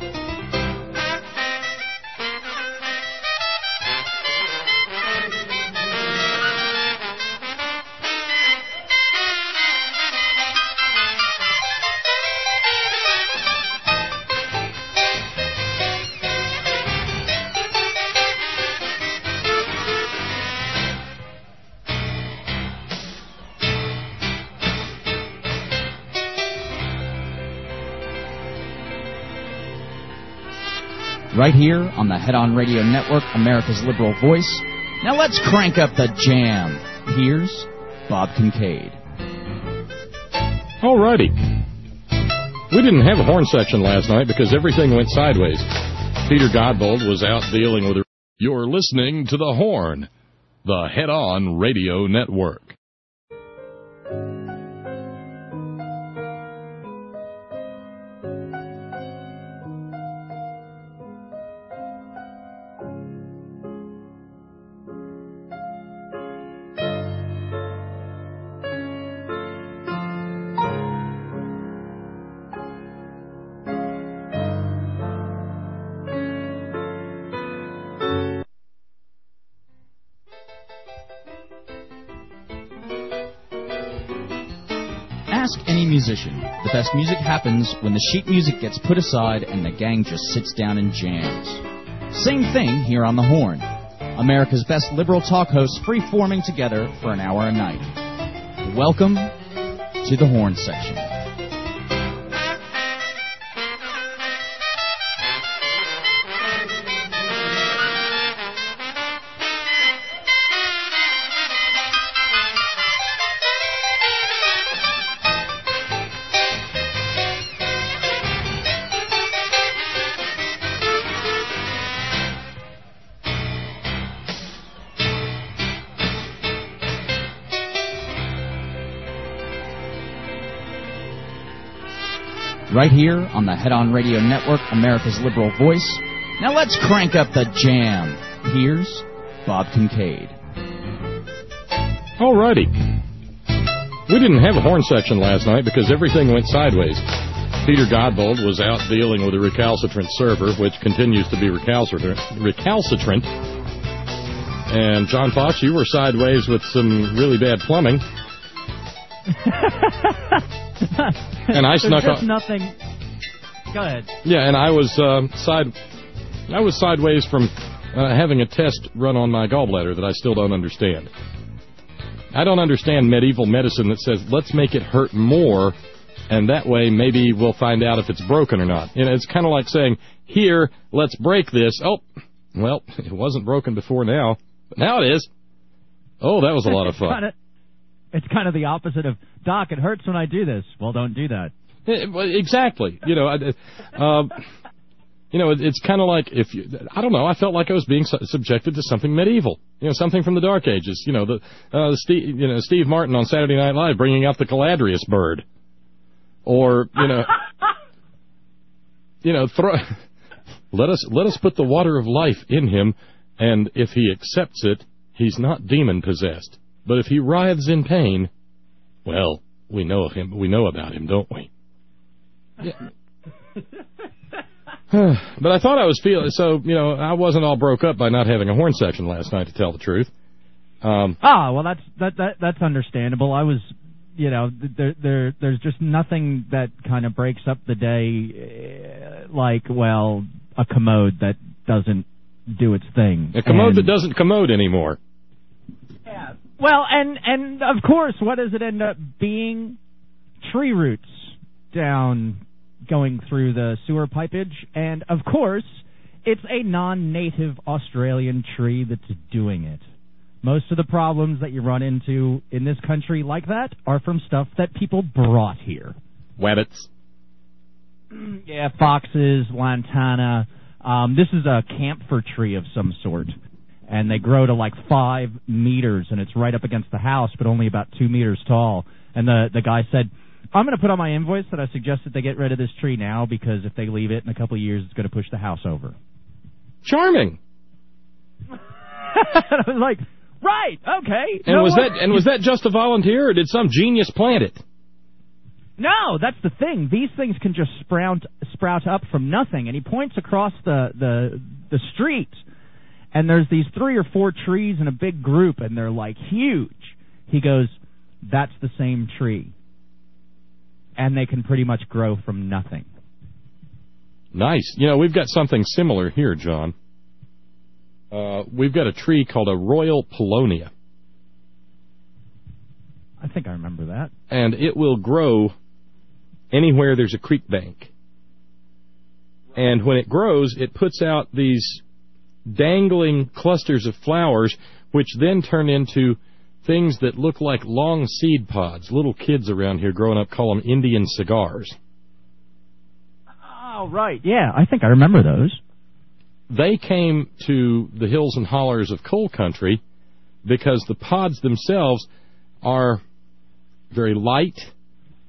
Right here on the Head On Radio Network, America's liberal voice. Now let's crank up the jam. Here's Bob Kincaid. All righty. We didn't have a horn section last night because everything went sideways. Peter Godbold was out dealing with it. You're listening to The Horn, the Head On Radio Network. Ask any musician. The best music happens when the sheet music gets put aside and the gang just sits down and jams. Same thing here on the Horn. America's best liberal talk hosts free-forming together for an hour a night. Welcome to the Horn section. Right here on the Head On Radio Network, America's liberal voice. Now let's crank up the jam. Here's Bob Kincaid. Alrighty. We didn't have a horn section last night because everything went sideways. Peter Godbold was out dealing with a recalcitrant server, which continues to be recalcitrant. And John Fox, you were sideways with some really bad plumbing. And I snuck up. Nothing. Go ahead. Yeah, and I was sideways from having a test run on my gallbladder that I still don't understand. I don't understand medieval medicine that says let's make it hurt more, and that way maybe we'll find out if it's broken or not. You know, it's kind of like saying, here, let's break this. Oh, well, it wasn't broken before now, but now it is. Oh, that was a lot of fun. It's kind of the opposite of, Doc, it hurts when I do this. Well, don't do that. Exactly. You know, it's kind of like if you, I don't know. I felt like I was being subjected to something medieval. You know, something from the Dark Ages. You know, Steve Martin on Saturday Night Live bringing out the Galadrius bird, or let us put the water of life in him, and if he accepts it, he's not demon possessed. But if he writhes in pain, well, we know of him. We know about him, don't we? Yeah. But I thought I was feeling so. You know, I wasn't all broke up by not having a horn section last night, to tell the truth. Well, that's understandable. I was, you know, there's just nothing that kind of breaks up the day like, well, a commode that doesn't do its thing. A commode that doesn't commode anymore. Yeah. Well, and of course, what does it end up being? Tree roots down going through the sewer pipage, and of course, it's a non-native Australian tree that's doing it. Most of the problems that you run into in this country like that are from stuff that people brought here. Wabbits. Yeah, foxes, lantana. This is a camphor tree of some sort. And they grow to like 5 meters, and it's right up against the house, but only about 2 meters tall. And the guy said, I'm going to put on my invoice that I suggest that they get rid of this tree now, because if they leave it in a couple of years, it's going to push the house over. Charming. And I was like, right, okay. And was that just a volunteer, or did some genius plant it? No, that's the thing. These things can just sprout up from nothing. And he points across the street. And there's these 3 or 4 trees in a big group, and they're, like, huge. He goes, that's the same tree. And they can pretty much grow from nothing. Nice. You know, we've got something similar here, John. We've got a tree called a Royal Paulownia. I think I remember that. And it will grow anywhere there's a creek bank. And when it grows, it puts out these dangling clusters of flowers, which then turn into things that look like long seed pods. Little kids around here growing up call them Indian cigars. Oh, right. Yeah, I think I remember those. They came to the hills and hollers of coal country because the pods themselves are very light